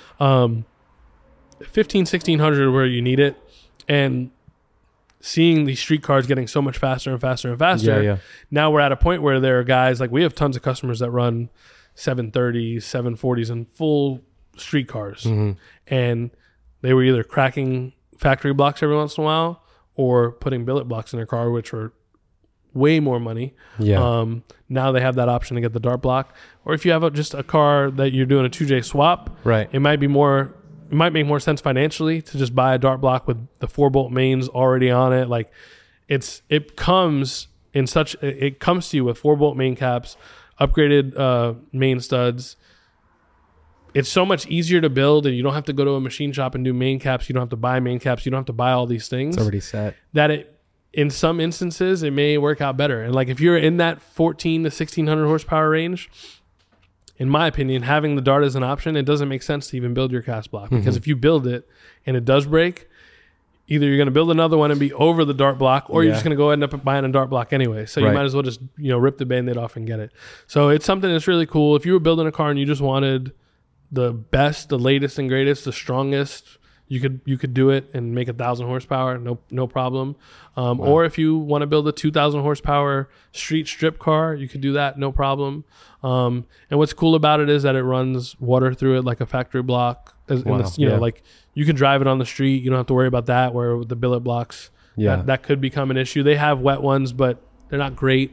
1,600 where you need it. And seeing these street cars getting so much faster and faster and faster, now we're at a point where there are guys, like we have tons of customers that run 730s, 740s and full street cars. And they were either cracking factory blocks every once in a while or putting billet blocks in their car, which were way more money. Now they have that option to get the dart block. Or if you have just a car that you're doing a 2J swap, it might make more sense financially to just buy a dart block with the 4-bolt mains already on it. Like it comes to you with 4-bolt main caps, upgraded main studs. It's so much easier to build, and you don't have to go to a machine shop and do main caps. You don't have to buy main caps. You don't have to buy all these things. It's already set. In some instances, it may work out better. And like if you're in that 1,400 to 1,600 horsepower range, in my opinion, having the dart as an option, it doesn't make sense to even build your cast block. Because if you build it and it does break, either you're going to build another one and be over the dart block, or you're just going to go end up buying a dart block anyway. So you might as well just rip the Band-Aid off and get it. So it's something that's really cool. If you were building a car and you just wanted the best, the latest and greatest, the strongest, you could do it and make 1,000 horsepower, no problem. Or if you want to build a 2,000 horsepower street strip car, you could do that, no problem. And what's cool about it is that it runs water through it like a factory block. Like you can drive it on the street. You don't have to worry about that. Where with the billet blocks, that could become an issue. They have wet ones, but they're not great.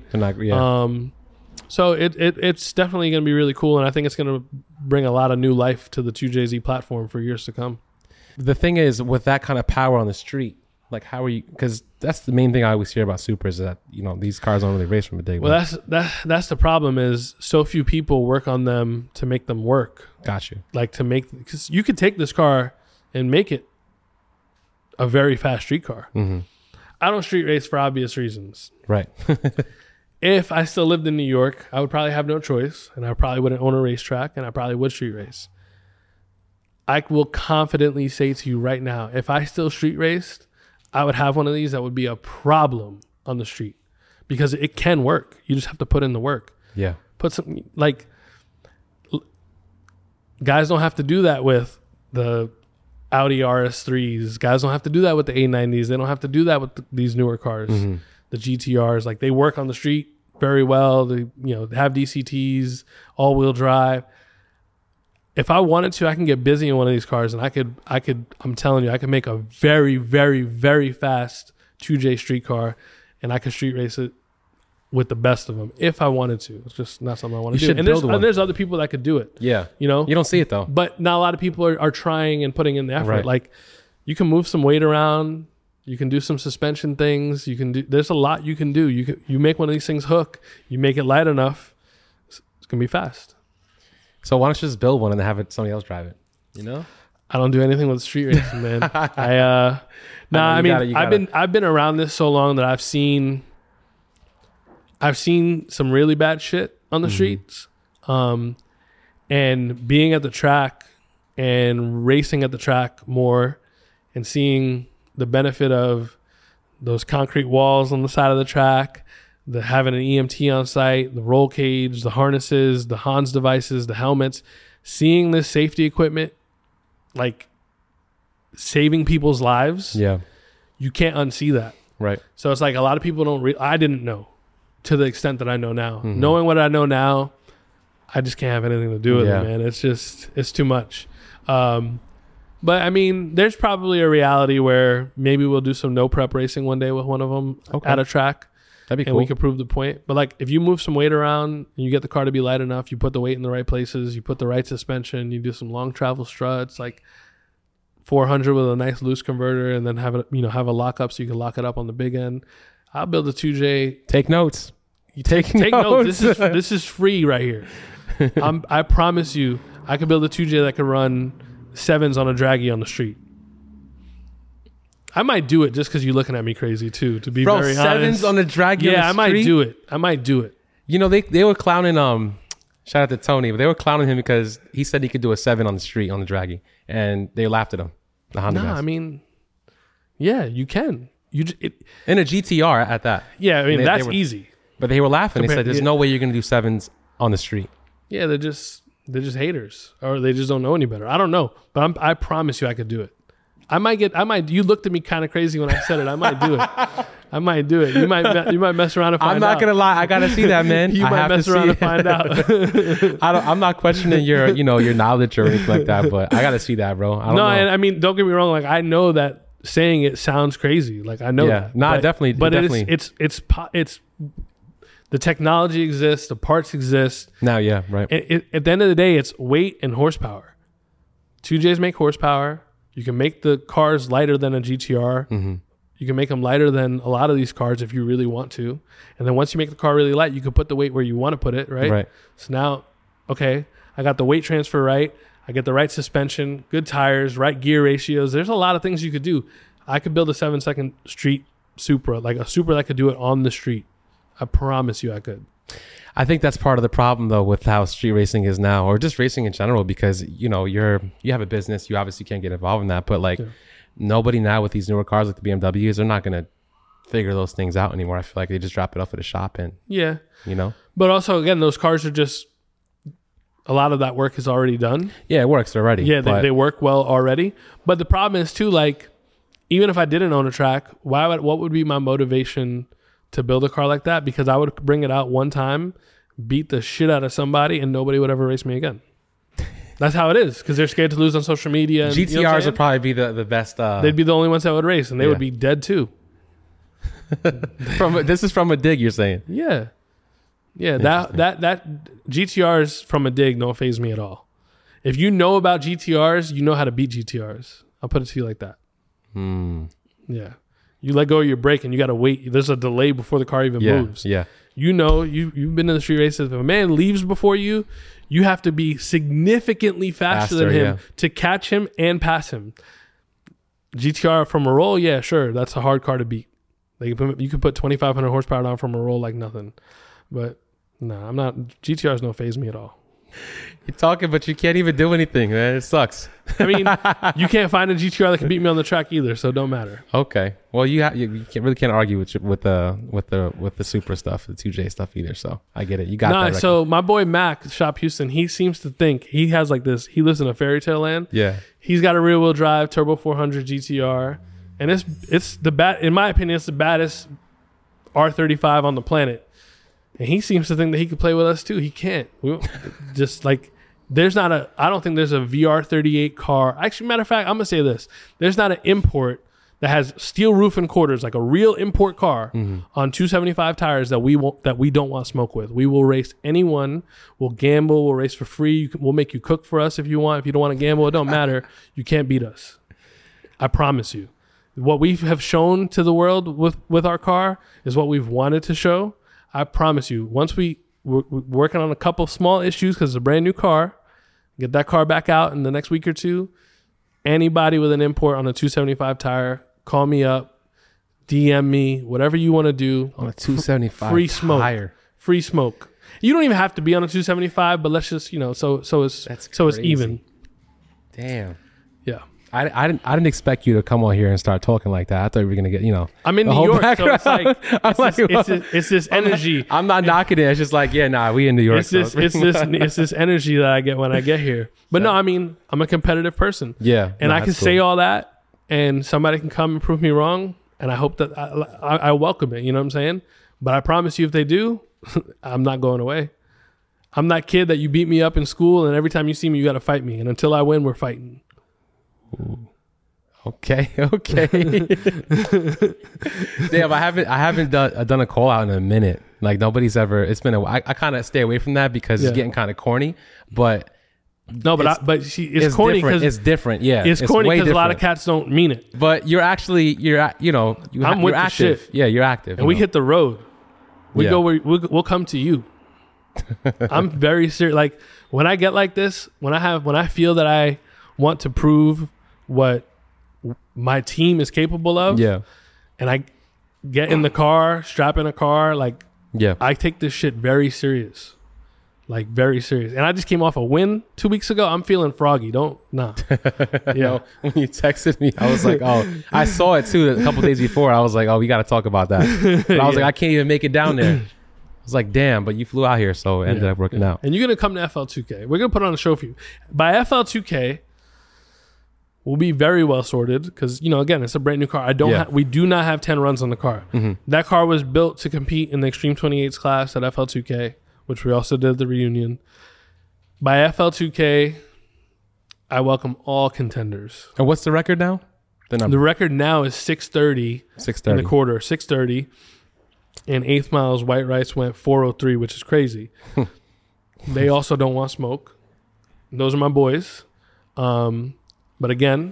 So it's definitely going to be really cool, and I think it's going to bring a lot of new life to the 2JZ platform for years to come. The thing is, with that kind of power on the street, like how are you? Because that's the main thing I always hear about Supras, is that these cars don't really race from a day. Well, that's the problem, is so few people work on them to make them work. Got you. Like because you could take this car and make it a very fast street car. I don't street race for obvious reasons. Right. If I still lived in New York, I would probably have no choice, and I probably wouldn't own a racetrack, and I probably would street race. I will confidently say to you right now, if I still street raced, I would have one of these that would be a problem on the street, because it can work. You just have to put in the work. Yeah. Put some, like, guys don't have to do that with the Audi RS3s. Guys don't have to do that with the A90s. They don't have to do that with these newer cars, the GTRs. Like, they work on the street very well. They, have DCTs, all-wheel drive. If I wanted to, I can get busy in one of these cars, and I could, I'm telling you, I could make a very, very, very fast 2J street car, and I could street race it with the best of them if I wanted to. It's just not something I want to do. And there's other people that could do it. Yeah. You don't see it though. But not a lot of people are trying and putting in the effort. Right. Like, you can move some weight around. You can do some suspension things. There's a lot you can do. You make one of these things hook. You make it light enough. It's going to be fast. So why don't you just build one and have somebody else drive it? I don't do anything with street racing, man. I've been around this so long that I've seen some really bad shit on the streets. And being at the track and racing at the track more and seeing the benefit of those concrete walls on the side of the track, having an EMT on site, the roll cage, the harnesses, the Hans devices, the helmets, seeing this safety equipment, like, saving people's lives. Yeah. You can't unsee that. Right. So it's like a lot of people I didn't know to the extent that I know now. Knowing what I know now, I just can't have anything to do with it, man. It's too much. But I mean, there's probably a reality where maybe we'll do some no prep racing one day with one of them at a track. That'd be cool. And we could prove the point. But like, if you move some weight around and you get the car to be light enough, you put the weight in the right places, you put the right suspension, you do some long travel struts, like 400 with a nice loose converter, and then have a lockup so you can lock it up on the big end. I'll build a 2J. Take notes. Take notes. This is free right here. I promise you, I could build a 2J that could run 7s on a draggy on the street. I might do it just because you're looking at me crazy too. To be very honest, 7s on the draggy. Yeah, on the street? I might do it. You know, they were clowning. Shout out to Tony, but they were clowning him because he said he could do a 7 on the street on the draggy, and they laughed at him. The Honda guys. I mean, yeah, you can. In a GTR at that. Yeah, I mean that's easy. But they were laughing. They said, "There's no way you're going to do 7s on the street." Yeah, they're just haters, or they just don't know any better. I don't know, but I promise you, I could do it. I might. You looked at me kind of crazy when I said it. I might do it. I might do it. You might mess around and find out. I'm not gonna lie. I gotta see that, man. You might mess around and find out. I'm not questioning your knowledge or anything like that, but I gotta see that, bro. I don't know. And I mean, don't get me wrong. Like I know that saying it sounds crazy. Like I know. Yeah. Nah, definitely. But definitely. It's the technology exists. The parts exist. Now, yeah, right. At the end of the day, it's weight and horsepower. 2Js make horsepower. You can make the cars lighter than a GTR. Mm-hmm. You can make them lighter than a lot of these cars if you really want to. And then once you make the car really light, you can put the weight where you want to put it, right? Right. So now, okay, I got the weight transfer right. I get the right suspension, good tires, right gear ratios. There's a lot of things you could do. I could build a 7-second street Supra, like a Supra that could do it on the street. I promise you I could. I think that's part of the problem, though, with how street racing is now, or just racing in general, because you have a business, you obviously can't get involved in that, but nobody now with these newer cars like the BMWs, they're not gonna figure those things out anymore. I feel like they just drop it off at a shop and But also, again, those cars are just a lot of that work is already done. Yeah, it works already. Yeah, they work well already. But the problem is too, like, even if I didn't own a track, what would be my motivation to build a car like that? Because I would bring it out one time, beat the shit out of somebody, and nobody would ever race me again. That's how it is, because they're scared to lose on social media. And, GTRs would probably be the best. They'd be the only ones that would race, and they would be dead too. This is from a dig, you're saying? Yeah. That GTRs from a dig don't faze me at all. If you know about GTRs, you know how to beat GTRs. I'll put it to you like that. Yeah. You let go of your brake and you got to wait. There's a delay before the car even moves. Yeah. You've been in the street races. If a man leaves before you, you have to be significantly faster than him to catch him and pass him. GTR from a roll, yeah, sure. That's a hard car to beat. You can put 2,500 horsepower down from a roll like nothing. But no, I'm not. GTRs don't faze me at all. You're talking, but you can't even do anything, man. It sucks. I mean, you can't find a GTR that can beat me on the track either, so it don't matter. Okay. Well, you can't argue with the Supra stuff, the 2J stuff either. So I get it. You got that. So my boy Mac, Shop Houston, he seems to think he has like this. He lives in a fairy tale land. Yeah. He's got a rear wheel drive turbo 400 GTR, and it's in my opinion, it's the baddest R35 on the planet. And he seems to think that he could play with us too. He can't. Just like I don't think there's a VR38 car. Actually, matter of fact, I'm going to say this. There's not an import that has steel roof and quarters, like a real import car on 275 tires that we don't want smoke with. We will race anyone. We'll gamble. We'll race for free. We'll make you cook for us if you want. If you don't want to gamble, it don't matter. You can't beat us. I promise you. What we have shown to the world with our car is what we've wanted to show. I promise you, once we're working on a couple small issues because it's a brand new car, get that car back out in the next week or two, anybody with an import on a 275 tire, call me up, DM me, whatever you want to do. On a 275 free smoke. Tire. Free smoke. You don't even have to be on a 275, but let's just, so it's even. Damn. Yeah. I didn't expect you to come on here and start talking like that. I thought we were gonna get I'm in New York, so it's like it's this energy. I'm not knocking it. It's just like we in New York. It's this energy that I get when I get here. But no, I mean I'm a competitive person. Yeah, and I can say all that, and somebody can come and prove me wrong, and I hope that I welcome it. You know what I'm saying? But I promise you, if they do, I'm not going away. I'm that kid that you beat me up in school, and every time you see me, you got to fight me, and until I win, we're fighting. Ooh. Okay. Damn, I haven't done a call out in a minute. Like nobody's ever. It's been I kind of stay away from that because it's getting kind of corny. But No, it's corny because it's different. Yeah, it's corny because a lot of cats don't mean it. But you're actually you're active. Shit. Yeah, you're active. And we hit the road. We go where we'll come to you. I'm very serious. Like when I get like this, when I feel that I want to prove what my team is capable of. Yeah. And I get in the car, strap in a car, like I take this shit very serious. Like very serious. And I just came off a win 2 weeks ago. I'm feeling froggy. When you texted me, I was like, oh, I saw it too a couple days before. I was like, oh, we got to talk about that. But I was like, I can't even make it down there. I was like, damn, but you flew out here, so it ended up working out. And you're going to come to FL2K. We're going to put on a show for you. By FL2K, we'll be very well sorted because, again, it's a brand new car. We do not have 10 runs on the car. Mm-hmm. That car was built to compete in the Extreme 28s class at FL2K, which we also did at the reunion. By FL2K, I welcome all contenders. And what's the record now? The record now is 630 in the quarter, 630. And 8th miles, White Rice went 403, which is crazy. They also don't want smoke. Those are my boys. But again,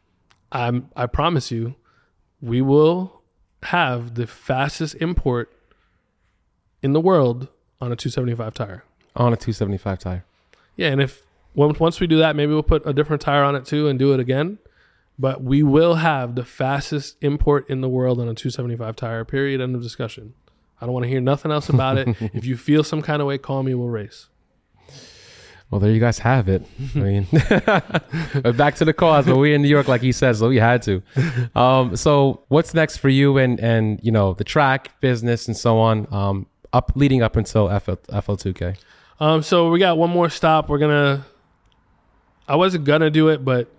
I promise you, we will have the fastest import in the world on a 275 tire. On a 275 tire. Yeah, and once we do that, maybe we'll put a different tire on it too and do it again. But we will have the fastest import in the world on a 275 tire, period, end of discussion. I don't want to hear nothing else about it. If you feel some kind of way, call me, we'll race. Well, there you guys have it. I mean, back to the cause, but we're in New York, like he said, so we had to. So what's next for you and the track business and so on, leading up until FL2K? So we got one more stop. I wasn't gonna do it, but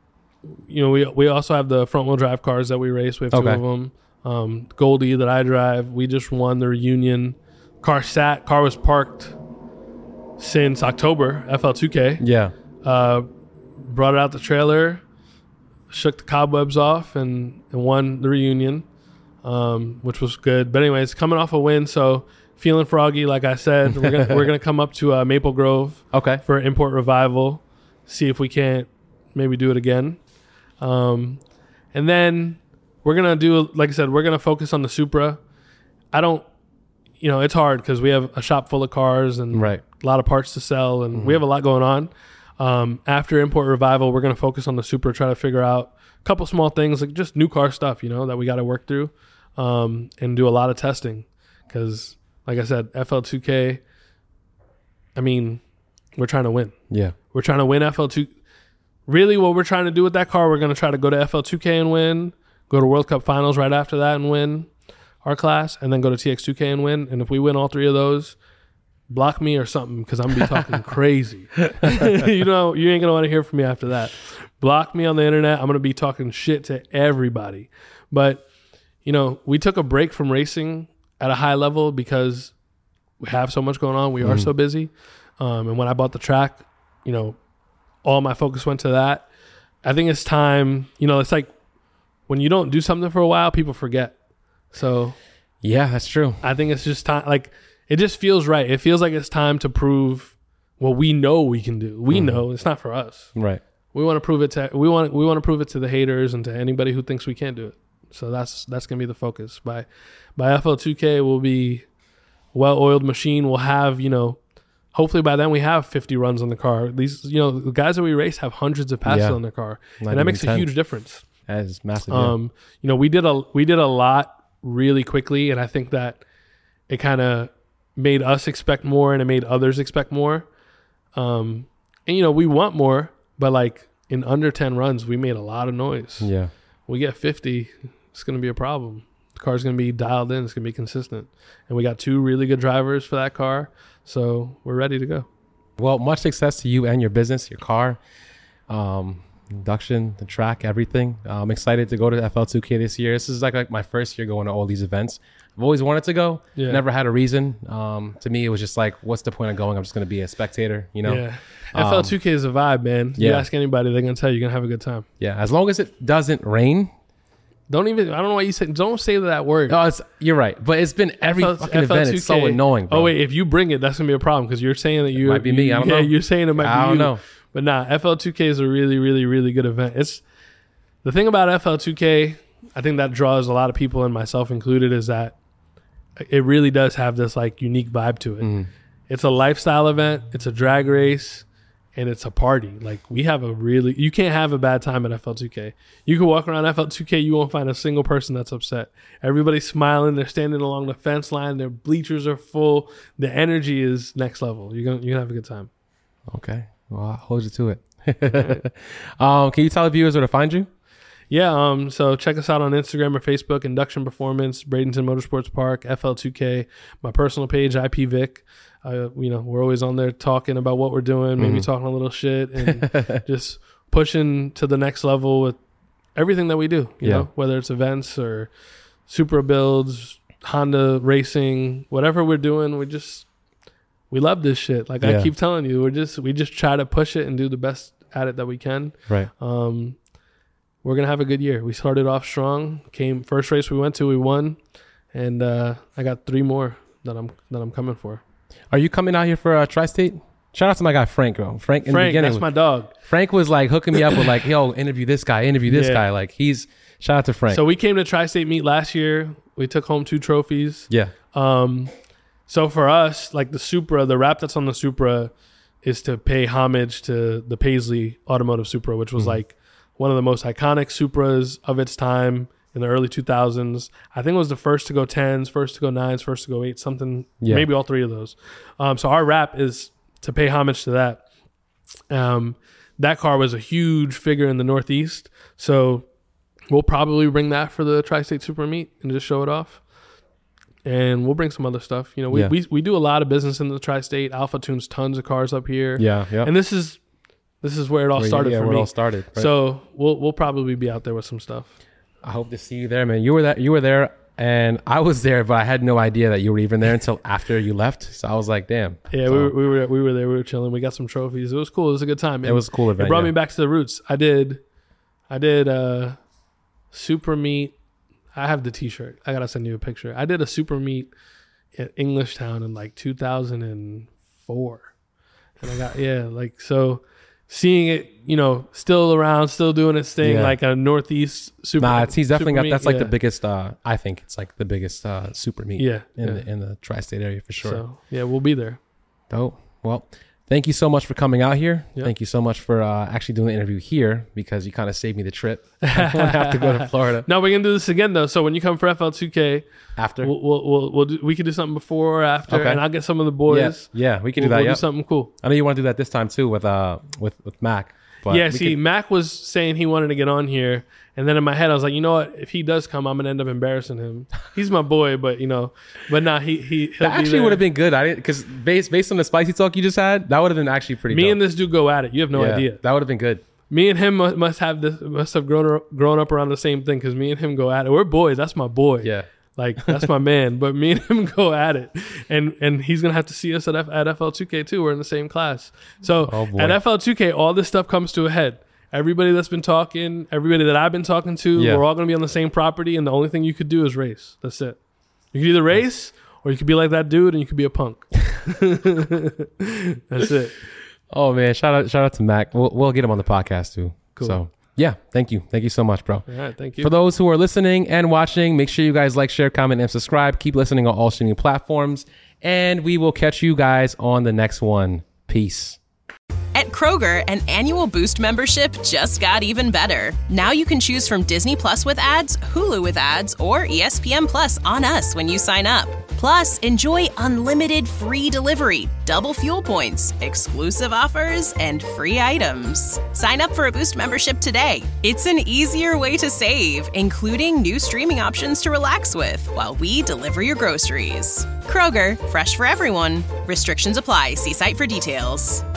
we also have the front wheel drive cars that we race. We have two of them. Goldie that I drive. We just won the reunion. Car was parked since October, FL2K. Yeah. Brought it out the trailer, shook the cobwebs off, and won the reunion, which was good. But anyways, coming off a win, so feeling froggy, like I said. We're gonna come up to Maple Grove for Import Revival, see if we can't maybe do it again. And then we're going to do, like I said, we're going to focus on the Supra. It's hard because we have a shop full of cars and a lot of parts to sell, and we have a lot going on. After Import Revival, we're going to focus on the Supra, try to figure out a couple small things, like just new car stuff, that we got to work through, and do a lot of testing. Because, like I said, FL2K, we're trying to win. Yeah. We're trying to win FL2. Really, what we're trying to do with that car, we're going to try to go to FL2K and win, go to World Cup Finals right after that and win our class, and then go to TX2K and win. And if we win all three of those, block me or something, because I'm going to be talking crazy. You ain't going to want to hear from me after that. Block me on the internet. I'm going to be talking shit to everybody. But, we took a break from racing at a high level because we have so much going on. We are so busy. And when I bought the track, all my focus went to that. I think it's time, it's like when you don't do something for a while, people forget. So yeah, that's true. I think it's just time. Like, it just feels right. It feels like it's time to prove what we know we can do. We know it's not for us. Right. We want to prove it we want to prove it to the haters and to anybody who thinks we can't do it. So that's going to be the focus. By FL2K, we'll be a well-oiled machine. We'll have, hopefully by then we have 50 runs on the car. These, the guys that we race have hundreds of passes on their car, and that makes a huge difference. That is massive. We did a lot really quickly, and I think that it kind of made us expect more, and it made others expect more. And we want more, but like in under 10 runs, we made a lot of noise. Yeah, we get 50, it's going to be a problem. The car's going to be dialed in. It's going to be consistent, and we got two really good drivers for that car. So we're ready to go. Well, much success to you and your business, your car, induction, the track, everything. I'm excited to go to FL2K this year. This is like my first year going to all these events. I've always wanted to go. Yeah. Never had a reason. To me, it was just like, what's the point of going? I'm just going to be a spectator, Yeah. FL2K is a vibe, man. You ask anybody, they're going to tell you you're going to have a good time. Yeah. As long as it doesn't rain. I don't know why you say, don't say that word. No, you're right. But it's been every fucking event. It's so annoying, bro. Oh, wait, if you bring it, that's going to be a problem because you're saying that you... It might be me. I don't know. You're saying it might be you. I don't know. But nah, FL2K is a really, really, really good event. It's the thing about FL2K, I think that draws a lot of people, and myself included, is that it really does have this like unique vibe to it. It's a lifestyle event, it's a drag race, and it's a party. Like you can't have a bad time at FL2K. You can walk around FL2K, you won't find a single person that's upset. Everybody's smiling, they're standing along the fence line, their bleachers are full, the energy is next level. You're gonna have a good time. Okay, well, I'll hold you to it. Can you tell the viewers where to find you? Yeah, so check us out on Instagram or Facebook, Induction Performance, Bradenton Motorsports Park, FL2K, my personal page, IPVic. We're always on there talking about what we're doing, maybe talking a little shit, and just pushing to the next level with everything that we do, you know, whether it's events or Supra builds, Honda racing, whatever we're doing, we love this shit. Like I keep telling you, we just try to push it and do the best at it that we can. Right. We're going to have a good year. We started off strong. First race we went to, we won. And I got 3 more that I'm coming for. Are you coming out here for Tri-State? Shout out to my guy, Frank, bro. Frank, in the beginning, that's my dog. Frank was like hooking me up with like, yo, interview this guy. Like shout out to Frank. So we came to Tri-State meet last year. We took home 2 trophies. Yeah. So for us, like the wrap that's on the Supra is to pay homage to the Paisley Automotive Supra, which was like one of the most iconic Supras of its time in the early 2000s. I think it was the first to go 10s, first to go 9s, first to go 8s, something, maybe all 3 of those. So our wrap is to pay homage to that. That car was a huge figure in the Northeast. So we'll probably bring that for the Tri-State Supra meet and just show it off. And we'll bring some other stuff. You know, we do a lot of business in the Tri-State. Alpha tunes tons of cars up here. Yeah. And this is where it all started for me. Where it all started. Right? So we'll probably be out there with some stuff. I hope to see you there, man. You were there, and I was there, but I had no idea that you were even there until after you left. So I was like, damn. Yeah, so, we were there. We were chilling. We got some trophies. It was cool. It was a good time. It was a cool event. It brought me back to the roots. I did Supra meet. I have the T-shirt. I gotta send you a picture. I did a Supra meet at Englishtown in like 2004, and I got so. Seeing it, still around, still doing its thing, like a Northeast Super. Nah, he's definitely got. Meet. That's like the biggest. I think it's like the biggest Super meet. In the Tri-State area for sure. So we'll be there. Dope. Well, thank you so much for coming out here. Yep. Thank you so much for actually doing the interview here because you kind of saved me the trip. I don't have to go to Florida. No, we're gonna do this again though. So when you come for FL2K, after we could do something before or after, and I'll get some of the boys. Yeah, we can do that. We'll do something cool. I know you want to do that this time too with Mac. But Mac was saying he wanted to get on here, and then in my head I was like, you know what? If he does come, I'm gonna end up embarrassing him. He's my boy, but but nah, he'll that actually would have been good. I didn't because based on the spicy talk you just had, that would have been actually pretty. Me dope. and this dude go at it. You have no idea. That would have been good. Me and him must have grown up around the same thing because me and him go at it. We're boys. That's my boy. Yeah. Like that's my man, but me and him go at it, and he's gonna have to see us at FL2K too. We're in the same class, so at FL2K, all this stuff comes to a head. Everybody that's been talking, everybody that I've been talking to, we're all gonna be on the same property, and the only thing you could do is race. That's it. You could either race or you could be like that dude, and you could be a punk. That's it. Oh man, shout out to Mac. We'll get him on the podcast too. Cool. So. Yeah, thank you so much, bro. All right, thank you. For those who are listening and watching, make sure you guys like, share, comment, and subscribe. Keep listening on all streaming platforms, and we will catch you guys on the next one. Peace. At Kroger, an annual Boost membership just got even better. Now you can choose from Disney Plus with ads, Hulu with ads, or ESPN Plus on us when you sign up. Plus, enjoy unlimited free delivery, double fuel points, exclusive offers, and free items. Sign up for a Boost membership today. It's an easier way to save, including new streaming options to relax with while we deliver your groceries. Kroger, fresh for everyone. Restrictions apply. See site for details.